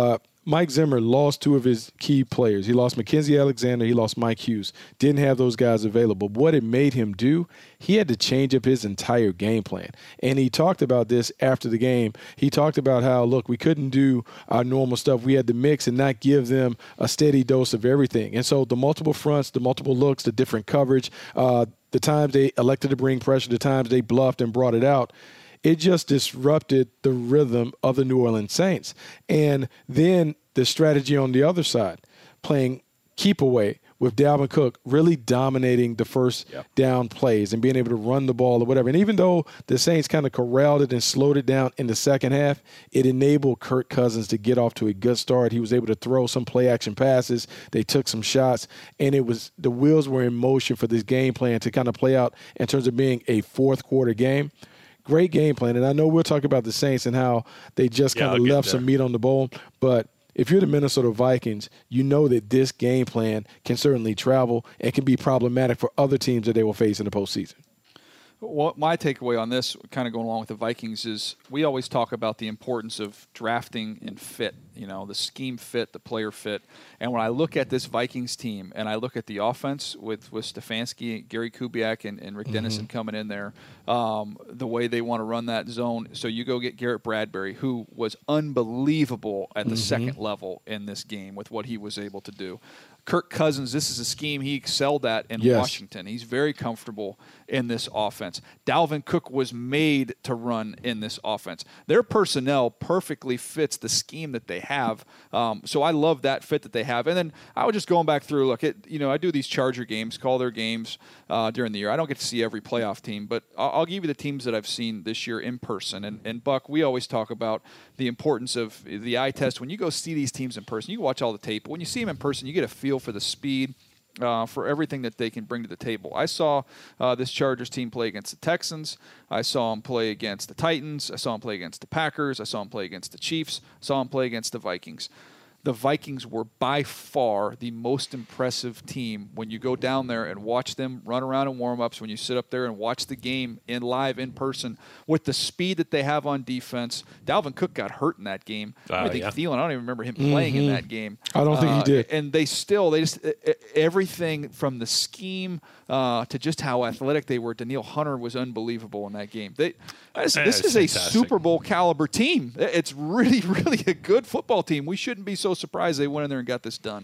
Mike Zimmer lost two of his key players. He lost Mackenzie Alexander. He lost Mike Hughes. Didn't have those guys available. What it made him do, he had to change up his entire game plan. And he talked about this after the game. He talked about how, look, we couldn't do our normal stuff. We had to mix and not give them a steady dose of everything. And so the multiple fronts, the multiple looks, the different coverage, uh, the times they elected to bring pressure, the times they bluffed and brought it out, it just disrupted the rhythm of the New Orleans Saints. And then the strategy on the other side, playing keep away with Dalvin Cook really dominating the first yep. down plays and being able to run the ball or whatever. And even though the Saints kind of corralled it and slowed it down in the second half, it enabled Kirk Cousins to get off to a good start. He was able to throw some play-action passes. They took some shots, and it was the wheels were in motion for this game plan to kind of play out in terms of being a fourth-quarter game. Great game plan. And I know we'll talk about the Saints and how they just kind of yeah, left some meat on the bone, but if you're the Minnesota Vikings, you know that this game plan can certainly travel and can be problematic for other teams that they will face in the postseason.
Well, my takeaway on this, kind of going along with the Vikings, is we always talk about the importance of drafting and fit, you know, the scheme fit, the player fit. And when I look at this Vikings team and I look at the offense with, with Stefanski, Gary Kubiak, and, and Rick mm-hmm. Dennison coming in there, um, the way they want to run that zone. So you go get Garrett Bradbury, who was unbelievable at the mm-hmm. second level in this game with what he was able to do. Kirk Cousins, this is a scheme he excelled at in yes. Washington. He's very comfortable in this offense. Dalvin Cook was made to run in this offense. Their personnel perfectly fits the scheme that they have. Um, so I love that fit that they have. And then I was just going back through, look, it, you know, I do these Charger games, call their games uh, during the year. I don't get to see every playoff team, but I'll, I'll give you the teams that I've seen this year in person. And, and Buck, we always talk about the importance of the eye test. When you go see these teams in person, you watch all the tape, but when you see them in person, you get a feel for the speed, uh, for everything that they can bring to the table. I saw uh, this Chargers team play against the Texans. I saw them play against the Titans. I saw them play against the Packers. I saw them play against the Chiefs. I saw them play against the Vikings. The Vikings were by far the most impressive team when you go down there and watch them run around in warm-ups, when you sit up there and watch the game in live, in person, with the speed that they have on defense. Dalvin Cook got hurt in that game. Uh, I think yeah. Thielen, I don't even remember him mm-hmm. playing in that game.
I don't think
uh,
he did.
And they still, they just, everything from the scheme uh, to just how athletic they were. Danielle Hunter was unbelievable in that game. They, this, this is fantastic. A Super Bowl caliber team. It's really, really a good football team. We shouldn't be so surprised they went in there and got this done.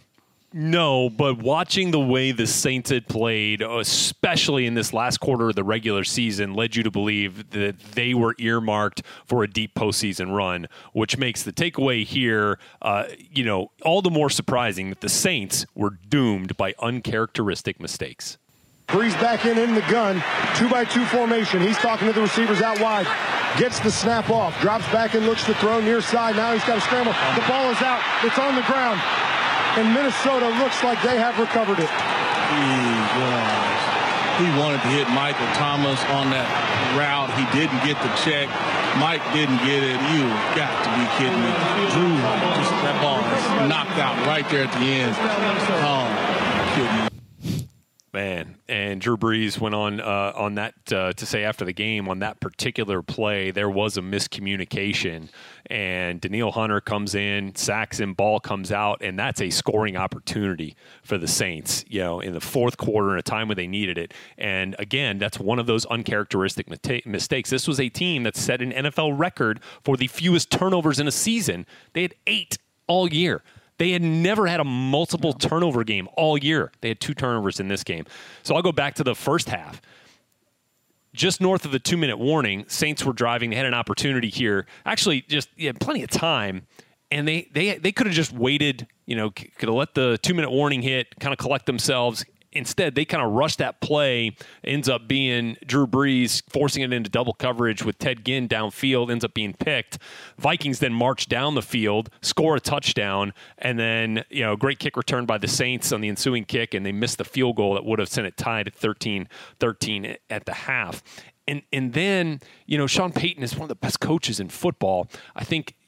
No, but watching the way the Saints had played, especially in this last quarter of the regular season, led you to believe that they were earmarked for a deep postseason run, which makes the takeaway here, uh, you know, all the more surprising that the Saints were doomed by uncharacteristic mistakes.
Breeze back in in the gun, two by two formation. He's talking to the receivers out wide. Gets the snap off, drops back and looks to throw near side. Now he's got to scramble. The ball is out. It's on the ground. And Minnesota looks like they have recovered it.
He was. He wanted to hit Michael Thomas on that route. He didn't get the check. Mike didn't get it. You got to be kidding me. Drew, just that ball is knocked out right there at the end. Oh, kidding me.
Man, and Drew Brees went on uh, on that uh, to say after the game, on that particular play, there was a miscommunication, and Danielle Hunter comes in, sacks him, ball comes out, and that's a scoring opportunity for the Saints, you know, in the fourth quarter in a time when they needed it. And again, that's one of those uncharacteristic mita- mistakes. This was a team that set an N F L record for the fewest turnovers in a season. They had eight all year. They had never had a multiple turnover game all year. They had two turnovers in this game. So I'll go back to the first half. Just north of the two-minute warning, Saints were driving. They had an opportunity here. Actually, just yeah, plenty of time. And they they they could have just waited, you know, could have let the two-minute warning hit, kind of collect themselves. Instead, they kind of rushed that play. Ends up being Drew Brees forcing it into double coverage with Ted Ginn downfield, ends up being picked. Vikings then march down the field, score a touchdown, and then, you know, great kick return by the Saints on the ensuing kick, and they missed the field goal that would have sent it tied at thirteen thirteen at the half. And and then, you know, Sean Payton is one of the best coaches in football. I think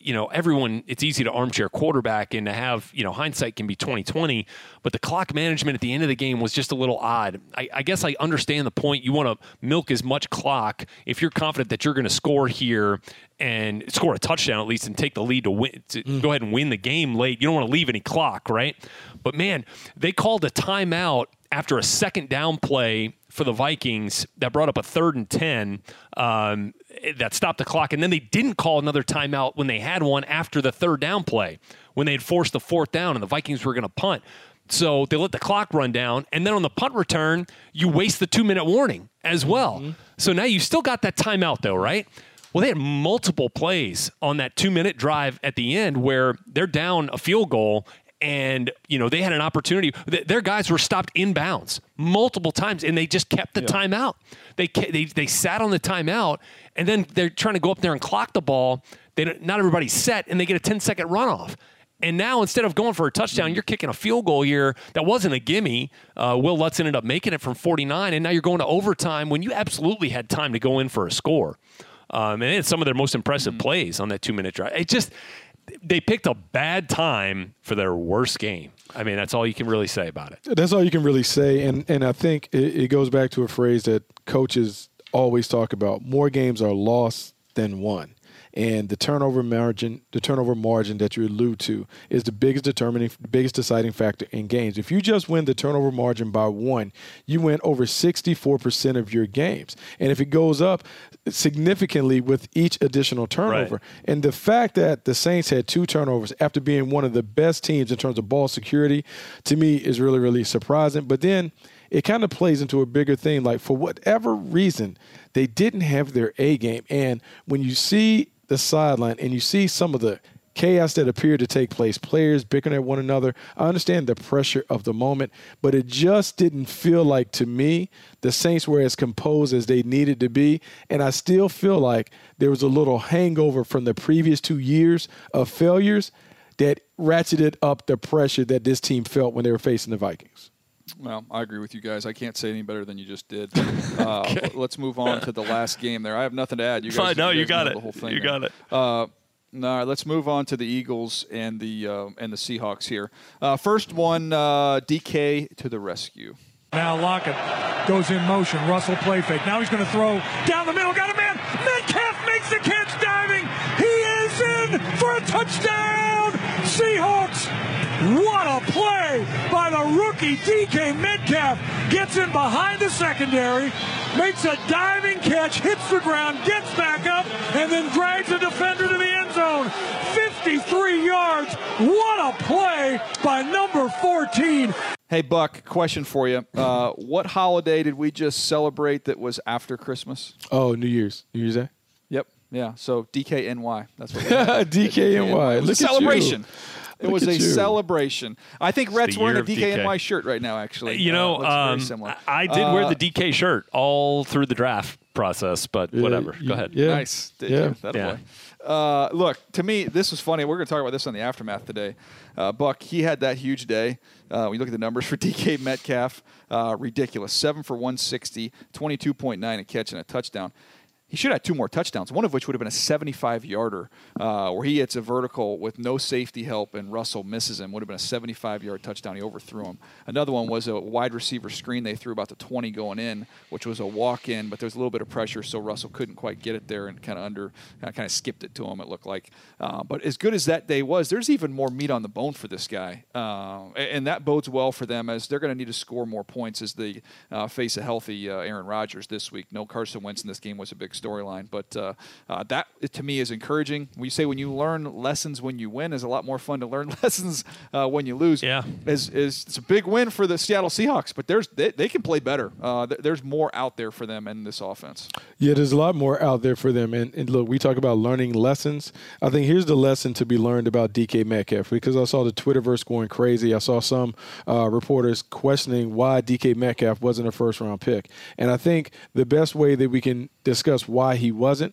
you know, everyone, it's easy to armchair quarterback and to have, you know, hindsight can be twenty twenty, but the clock management at the end of the game was just a little odd. I, I guess I understand the point. You want to milk as much clock if you're confident that you're going to score here and score a touchdown at least and take the lead to win, to mm. go ahead and win the game late. You don't want to leave any clock, right? But man, they called a timeout after a second down play for the Vikings that brought up a third and ten um, that stopped the clock. And then they didn't call another timeout when they had one after the third down play, when they had forced the fourth down and the Vikings were going to punt. So they let the clock run down. And then on the punt return, you waste the two-minute warning as well. Mm-hmm. So now you still got that timeout though, right? Well, they had multiple plays on that two-minute drive at the end where they're down a field goal and, you know, they had an opportunity. Their guys were stopped inbounds multiple times, and they just kept the yeah. timeout. They, they they sat on the timeout, and then they're trying to go up there and clock the ball. They not everybody's set, and they get a ten-second runoff. And now instead of going for a touchdown, you're kicking a field goal here that wasn't a gimme. Uh, Will Lutz ended up making it from forty-nine, and now you're going to overtime when you absolutely had time to go in for a score. Um, and it's some of their most impressive mm-hmm. plays on that two-minute drive. It just they picked a bad time for their worst game. I mean, that's all you can really say about it.
That's all you can really say, and and I think it, it goes back to a phrase that coaches always talk about: more games are lost than won. And the turnover margin, the turnover margin that you allude to is the biggest determining, biggest deciding factor in games. If you just win the turnover margin by one, you win over sixty-four percent of your games. And if it goes up significantly with each additional turnover, right. and the fact that the Saints had two turnovers after being one of the best teams in terms of ball security, to me is really, really surprising. But then it kind of plays into a bigger thing. Like, for whatever reason, they didn't have their A game. And when you see the sideline and you see some of the chaos that appeared to take place, players bickering at one another, I understand the pressure of the moment, but it just didn't feel like, to me, the Saints were as composed as they needed to be. And I still feel like there was a little hangover from the previous two years of failures that ratcheted up the pressure that this team felt when they were facing the Vikings.
Well, I agree with you guys. I can't say any better than you just did. Uh, okay. Let's move on to the last game there. I have nothing to add. You guys,
Fine, no,
you,
you got it.
The whole thing
you
there.
got it.
Uh, no, let's move on to the Eagles and the uh, and the Seahawks here. Uh, first one, uh, D K to the rescue.
Now Lockett goes in motion. Russell play fake. Now he's going to throw down the middle. Got a man. Metcalf makes the catch diving. He is in for a touchdown. Seahawks. What a play by the rookie D K Metcalf. Gets in behind the secondary, makes a diving catch, hits the ground, gets back up, and then drags a defender to the end zone. fifty-three yards. What a play by number fourteen.
Hey, Buck, question for you. Uh, what holiday did we just celebrate that was after Christmas?
Oh, New Year's. New Year's Day?
Yep. Yeah. So D K N Y. That's what
D K N Y. Look at
celebration.
You.
It
Look
was a
you.
celebration. I think
It's
Rhett's wearing a D K N Y
D K.
shirt right now, actually.
You know,
uh,
um,
very similar.
I did
uh,
wear the D K shirt all through the draft process, but
yeah,
whatever. Go
you,
ahead.
Yeah.
Nice. Did
yeah.
you? That'll
Yeah.
play. Uh, look, to me, this was funny. We're going to talk about this on the Aftermath today. Uh, Buck, he had that huge day. Uh, we look at the numbers for D K Metcalf. Uh, ridiculous. seven for one sixty, twenty-two point nine a catch and a touchdown. He should have had two more touchdowns, one of which would have been a seventy-five-yarder uh, where he hits a vertical with no safety help and Russell misses him. Would have been a seventy-five-yard touchdown. He overthrew him. Another one was a wide receiver screen they threw about the twenty going in, which was a walk-in, but there was a little bit of pressure, so Russell couldn't quite get it there and kind of under, uh, kind of skipped it to him, it looked like. Uh, but as good as that day was, there's even more meat on the bone for this guy, uh, and that bodes well for them as they're going to need to score more points as they uh, face a healthy uh, Aaron Rodgers this week. No Carson Wentz in this game was a big storyline, but uh, uh, that to me is encouraging. We say when you learn lessons when you win is a lot more fun to learn lessons uh, when you lose.
Yeah,
is is it's a big win for the Seattle Seahawks, but there's they, they can play better. Uh, th- there's more out there for them in this offense.
Yeah, there's a lot more out there for them. And, and look, we talk about learning lessons. I think here's the lesson to be learned about D K Metcalf, because I saw the Twitterverse going crazy. I saw some uh, reporters questioning why D K Metcalf wasn't a first-round pick. And I think the best way that we can discuss why he wasn't,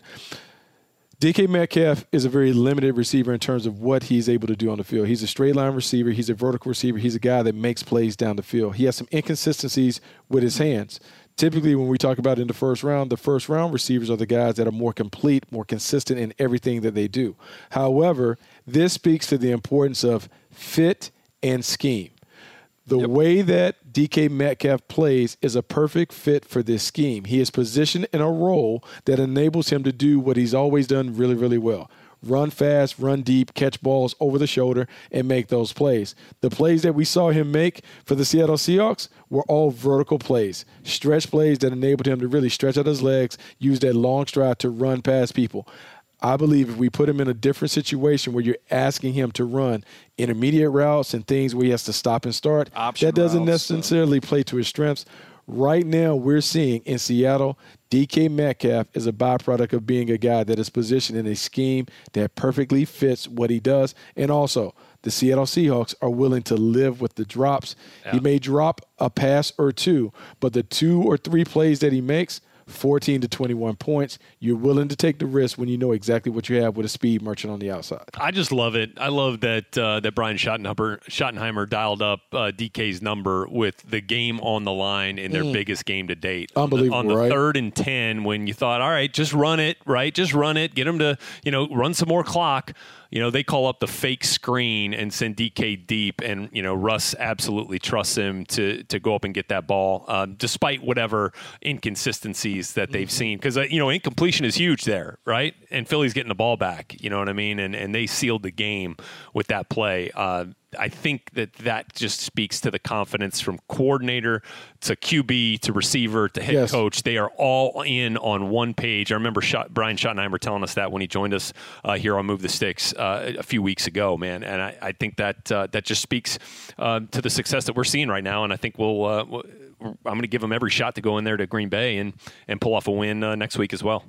D K Metcalf is a very limited receiver in terms of what he's able to do on the field. He's a straight line receiver. He's a vertical receiver. He's a guy that makes plays down the field. He has some inconsistencies with his hands. typically when we talk about in the first round, the first round receivers are the guys that are more complete, more consistent in everything that they do. However, this speaks to the importance of fit and scheme. The yep. way that D K Metcalf plays is a perfect fit for this scheme. He is positioned in a role that enables him to do what he's always done really, really well. Run fast, run deep, catch balls over the shoulder, and make those plays. The plays that we saw him make for the Seattle Seahawks were all vertical plays, stretch plays that enabled him to really stretch out his legs, use that long stride to run past people. I believe if we put him in a different situation where you're asking him to run intermediate routes and things where he has to stop and start, Option that doesn't routes, necessarily so. play to his strengths. Right now, we're seeing in Seattle, D K Metcalf is a byproduct of being a guy that is positioned in a scheme that perfectly fits what he does. And also, the Seattle Seahawks are willing to live with the drops. Yeah. He may drop a pass or two, but the two or three plays that he makes, fourteen to twenty-one points. You're willing to take the risk when you know exactly what you have with a speed merchant on the outside.
I just love it. I love that uh, that Brian Schottenheimer, Schottenheimer dialed up uh, D K's number with the game on the line in their mm. biggest game to date.
Unbelievable,
on the, on the
right?
third and ten, when you thought, all right, just run it, right? Just run it. Get him to, you know, run some more clock. You know, they call up the fake screen and send D K deep, and, you know, Russ absolutely trusts him to to go up and get that ball, um, despite whatever inconsistencies that they've mm-hmm. seen. Because, uh, you know, incompletion is huge there, right? And Philly's getting the ball back, you know what I mean? And and they sealed the game with that play. Uh, I think that that just speaks to the confidence from coordinator to Q B to receiver to head yes. coach. They are all in on one page. I remember Schott, Brian Schottenheimer telling us that when he joined us uh, here on Move the Sticks uh, a few weeks ago, man. And I, I think that uh, that just speaks uh, to the success that we're seeing right now. And I think we'll, uh, we'll I'm going to give them every shot to go in there to Green Bay and, and pull off a win uh, next week as well.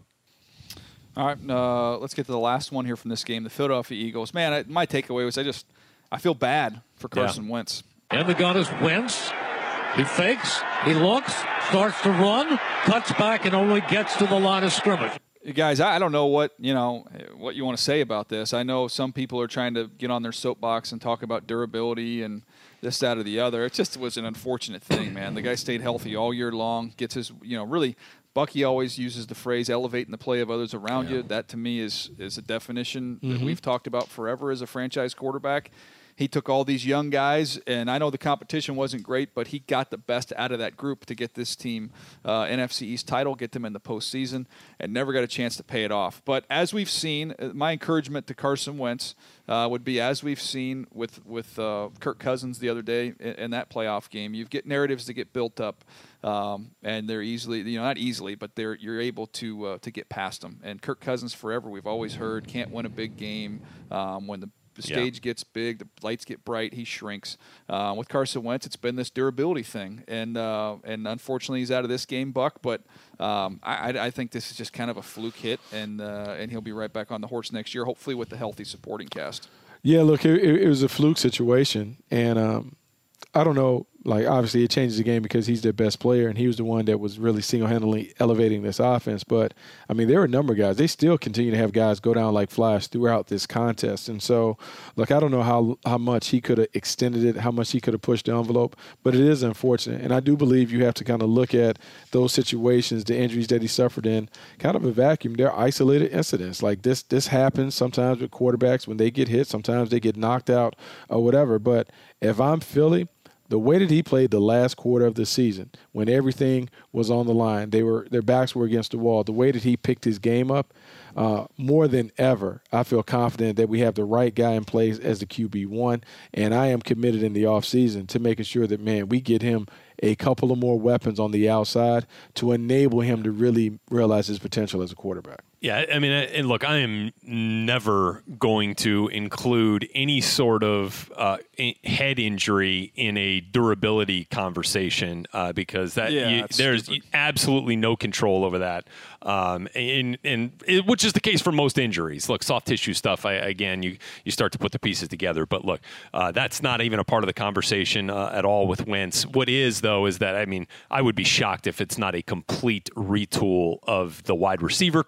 All right, uh, let's get to the last one here from this game, the Philadelphia Eagles. Man, I, my takeaway was I just – I feel bad for Carson yeah. Wentz.
And the gun is Wentz. He fakes. He looks. Starts to run. Cuts back and only gets to the line of scrimmage.
Guys, I don't know what you know what you want to say about this. I know some people are trying to get on their soapbox and talk about durability and this, that, or the other. It just was an unfortunate thing, man. The guy stayed healthy all year long. Gets his, you know, really. Bucky always uses the phrase "elevating the play of others around yeah. you." That to me is is a definition mm-hmm. that we've talked about forever as a franchise quarterback. He took all these young guys, and I know the competition wasn't great, but he got the best out of that group to get this team uh, N F C East title, get them in the postseason, and never got a chance to pay it off. But as we've seen, my encouragement to Carson Wentz uh, would be, as we've seen with with uh, Kirk Cousins the other day in, in that playoff game, you get narratives that get built up, um, and they're easily, you know, not easily, but they're you're able to uh, to get past them. And Kirk Cousins, forever, we've always heard, can't win a big game um, when the The stage yeah. gets big, the lights get bright, he shrinks. Uh, with Carson Wentz, it's been this durability thing, and uh, and unfortunately he's out of this game, Buck. But um, I, I think this is just kind of a fluke hit, and uh, and he'll be right back on the horse next year, hopefully with the healthy supporting cast.
Yeah, look, it, it was a fluke situation, and um, I don't know. Like, obviously, it changes the game because he's their best player, and he was the one that was really single-handedly elevating this offense. But, I mean, there are a number of guys. They still continue to have guys go down like flies throughout this contest. And so, look, I don't know how how much he could have extended it, how much he could have pushed the envelope, but it is unfortunate. And I do believe you have to kind of look at those situations, the injuries that he suffered in, kind of a vacuum. They're isolated incidents. Like, this, this happens sometimes with quarterbacks when they get hit. Sometimes they get knocked out or whatever. But if I'm Philly, the way that he played the last quarter of the season, when everything was on the line, they were their backs were against the wall, the way that he picked his game up, uh, more than ever, I feel confident that we have the right guy in place as the Q B one, and I am committed in the offseason to making sure that, man, we get him a couple of more weapons on the outside to enable him to really realize his potential as a quarterback.
Yeah, I mean, and look, I am never going to include any sort of uh, head injury in a durability conversation uh, because that
yeah,
you, there's stupid. absolutely no control over that, um, and, and it, which is the case for most injuries. Look, soft tissue stuff, I, again, you, you start to put the pieces together. But look, uh, that's not even a part of the conversation uh, at all with Wentz. What is, though, is that, I mean, I would be shocked if it's not a complete retool of the wide receiver core.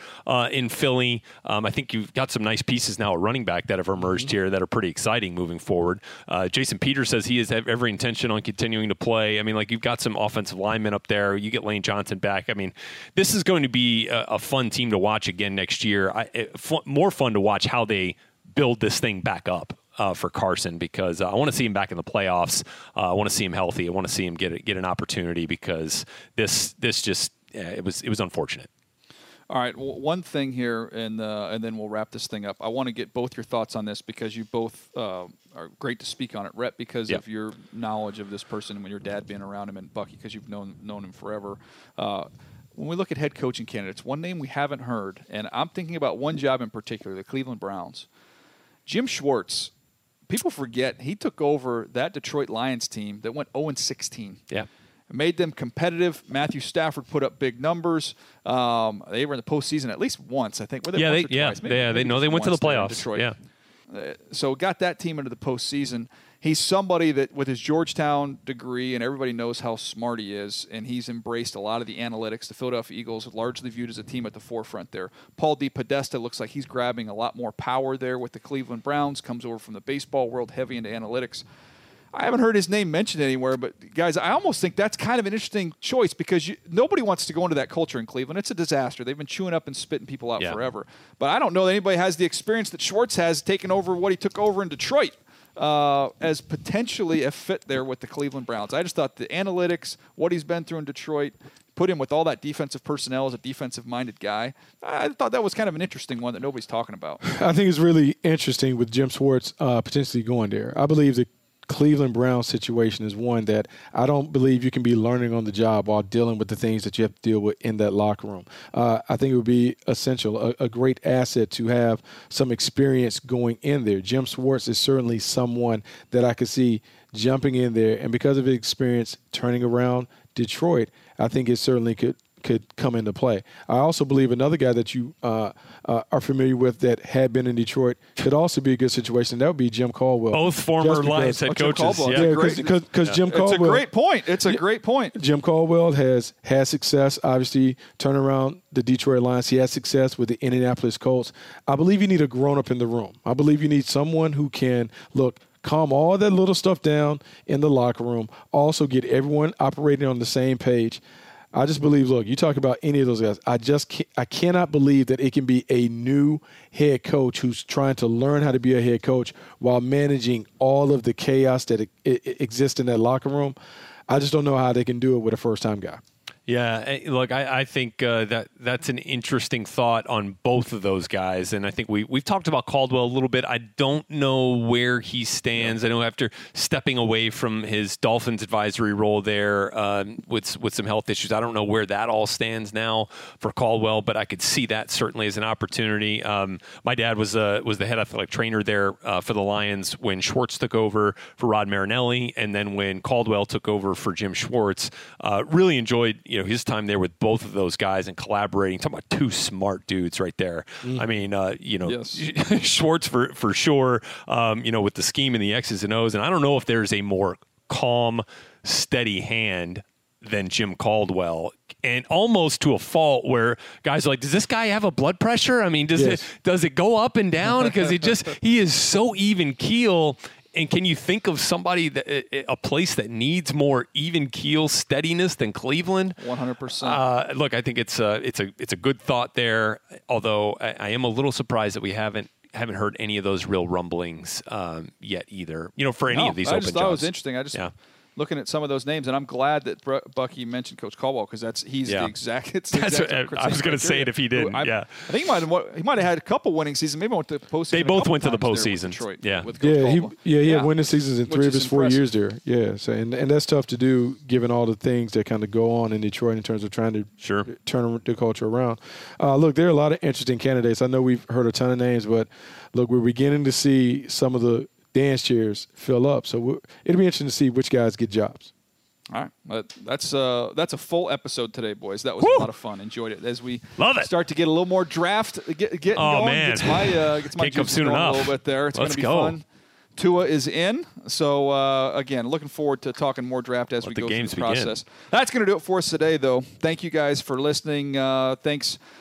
uh, in Philly. Um, I think you've got some nice pieces now at running back that have emerged mm-hmm. here that are pretty exciting moving forward. Uh, Jason Peters says he has every intention on continuing to play. I mean, like you've got some offensive linemen up there. You get Lane Johnson back. I mean, this is going to be a, a fun team to watch again next year. I, it, f- more fun to watch how they build this thing back up. Uh, for Carson, because uh, I want to see him back in the playoffs. Uh, I want to see him healthy. I want to see him get get an opportunity because this this just uh, it was it was unfortunate.
All right, well, one thing here, and uh, and then we'll wrap this thing up. I want to get both your thoughts on this because you both uh, are great to speak on it. Rhett, because
yep.
of your knowledge of this person and when your dad being around him, and Bucky, because you've known known him forever. Uh, when we look at head coaching candidates, one name we haven't heard, and I'm thinking about one job in particular, the Cleveland Browns. Jim Schwartz. People forget he took over that Detroit Lions team that went oh and sixteen.
Yeah.
Made them competitive. Matthew Stafford put up big numbers. Um, they were in the postseason at least once, I think. Were they
yeah,
once
they,
or
yeah,
twice? Maybe,
yeah,
maybe
they know they went to the playoffs.
Detroit.
Yeah.
Uh, so got that team into the postseason. He's somebody that, with his Georgetown degree, and everybody knows how smart he is, and he's embraced a lot of the analytics. The Philadelphia Eagles are largely viewed as a team at the forefront there. Paul DePodesta looks like he's grabbing a lot more power there with the Cleveland Browns, comes over from the baseball world, heavy into analytics. I haven't heard his name mentioned anywhere, but, guys, I almost think that's kind of an interesting choice because you, nobody wants to go into that culture in Cleveland. It's a disaster. They've been chewing up and spitting people out
yeah.
forever. But I don't know that anybody has the experience that Schwartz has taking over what he took over in Detroit. Uh, as potentially a fit there with the Cleveland Browns. I just thought the analytics, what he's been through in Detroit, put him with all that defensive personnel as a defensive-minded guy. I thought that was kind of an interesting one that nobody's talking about.
I think it's really interesting with Jim Schwartz uh, potentially going there. I believe the Cleveland Browns situation is one that I don't believe you can be learning on the job while dealing with the things that you have to deal with in that locker room. Uh, I think it would be essential, a, a great asset to have some experience going in there. Jim Schwartz is certainly someone that I could see jumping in there, and because of his experience turning around Detroit, I think it certainly could could come into play. I also believe another guy that you uh, uh, are familiar with that had been in Detroit could also be a good situation. That would be Jim Caldwell.
Both former Lions head
oh,
coaches.
Yeah,
because yeah, yeah. Jim Caldwell.
It's a great point. It's a great point.
Jim Caldwell has had success, obviously, turning around the Detroit Lions. He had success with the Indianapolis Colts. I believe you need a grown-up in the room. I believe you need someone who can, look, calm all that little stuff down in the locker room, also get everyone operating on the same page. I just believe, look, you talk about any of those guys. I just can't, I cannot believe that it can be a new head coach who's trying to learn how to be a head coach while managing all of the chaos that it, it exists in that locker room. I just don't know how they can do it with a first-time guy.
Yeah, look, I, I think uh, that that's an interesting thought on both of those guys, and I think we we've talked about Caldwell a little bit. I don't know where he stands. I know after stepping away from his Dolphins advisory role there um, with with some health issues, I don't know where that all stands now for Caldwell, but I could see that certainly as an opportunity. Um, my dad was uh, was the head athletic trainer there uh, for the Lions when Schwartz took over for Rod Marinelli, and then when Caldwell took over for Jim Schwartz. Uh, really enjoyed you know his time there with both of those guys and collaborating. Talking about two smart dudes right there. Mm. I mean, uh, you know, yes. Schwartz for for sure. Um, you know, with the scheme and the X's and O's, and I don't know if there's a more calm, steady hand than Jim Caldwell, and almost to a fault where guys are like, does this guy have a blood pressure? I mean, does yes. it does it go up and down? Because he just he is so even keel. And can you think of somebody, that a place that needs more even keel steadiness than Cleveland?
one hundred percent.
Uh, look, I think it's a, it's a it's a good thought there, although I, I am a little surprised that we haven't haven't heard any of those real rumblings um, yet either, you know, for any
no,
of these
I
open
just
jobs.
thought it was interesting. I just
yeah.
looking at some of those names, and I'm glad that Bucky mentioned Coach Caldwell because that's he's
yeah.
the exact. It's the
that's
exact
what, I was going to say it if he didn't.
I,
yeah,
I think he might have he might have had a couple winning seasons. Maybe went to the postseason.
They both went to the
postseason.
Detroit. Yeah,
with Coach
yeah, he,
Caldwell.
yeah, he
yeah.
had winning seasons in three of his four years there. Yeah, so and and that's tough to do given all the things that kind of go on in Detroit in terms of trying to
sure.
turn the culture around. Uh, look, there are a lot of interesting candidates. I know we've heard a ton of names, but look, we're beginning to see some of the dance chairs fill up. So it'll be interesting to see which guys get jobs.
All right, that's uh, that's a full episode today, boys. That was
Woo!
a lot of fun. Enjoyed it as we
Love it.
start to get a little more draft. Get, getting
oh
going.
man,
gets my uh, gets my
Can't come
juices
soon
going
enough.
a little bit there. It's going
Let's
to be
go.
fun. Tua is in, so uh, again, looking forward to talking more draft as
Let
we
the
go through
games
the process.
begin.
That's going to do it for us today, though. Thank you guys for listening. Uh, thanks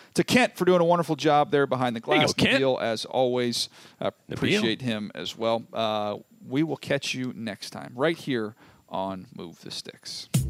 to Kent for doing a wonderful job there behind the glass.
There you go,
Nabil, as always, uh, appreciate him as well. Uh, we will catch you next time right here on Move the Sticks.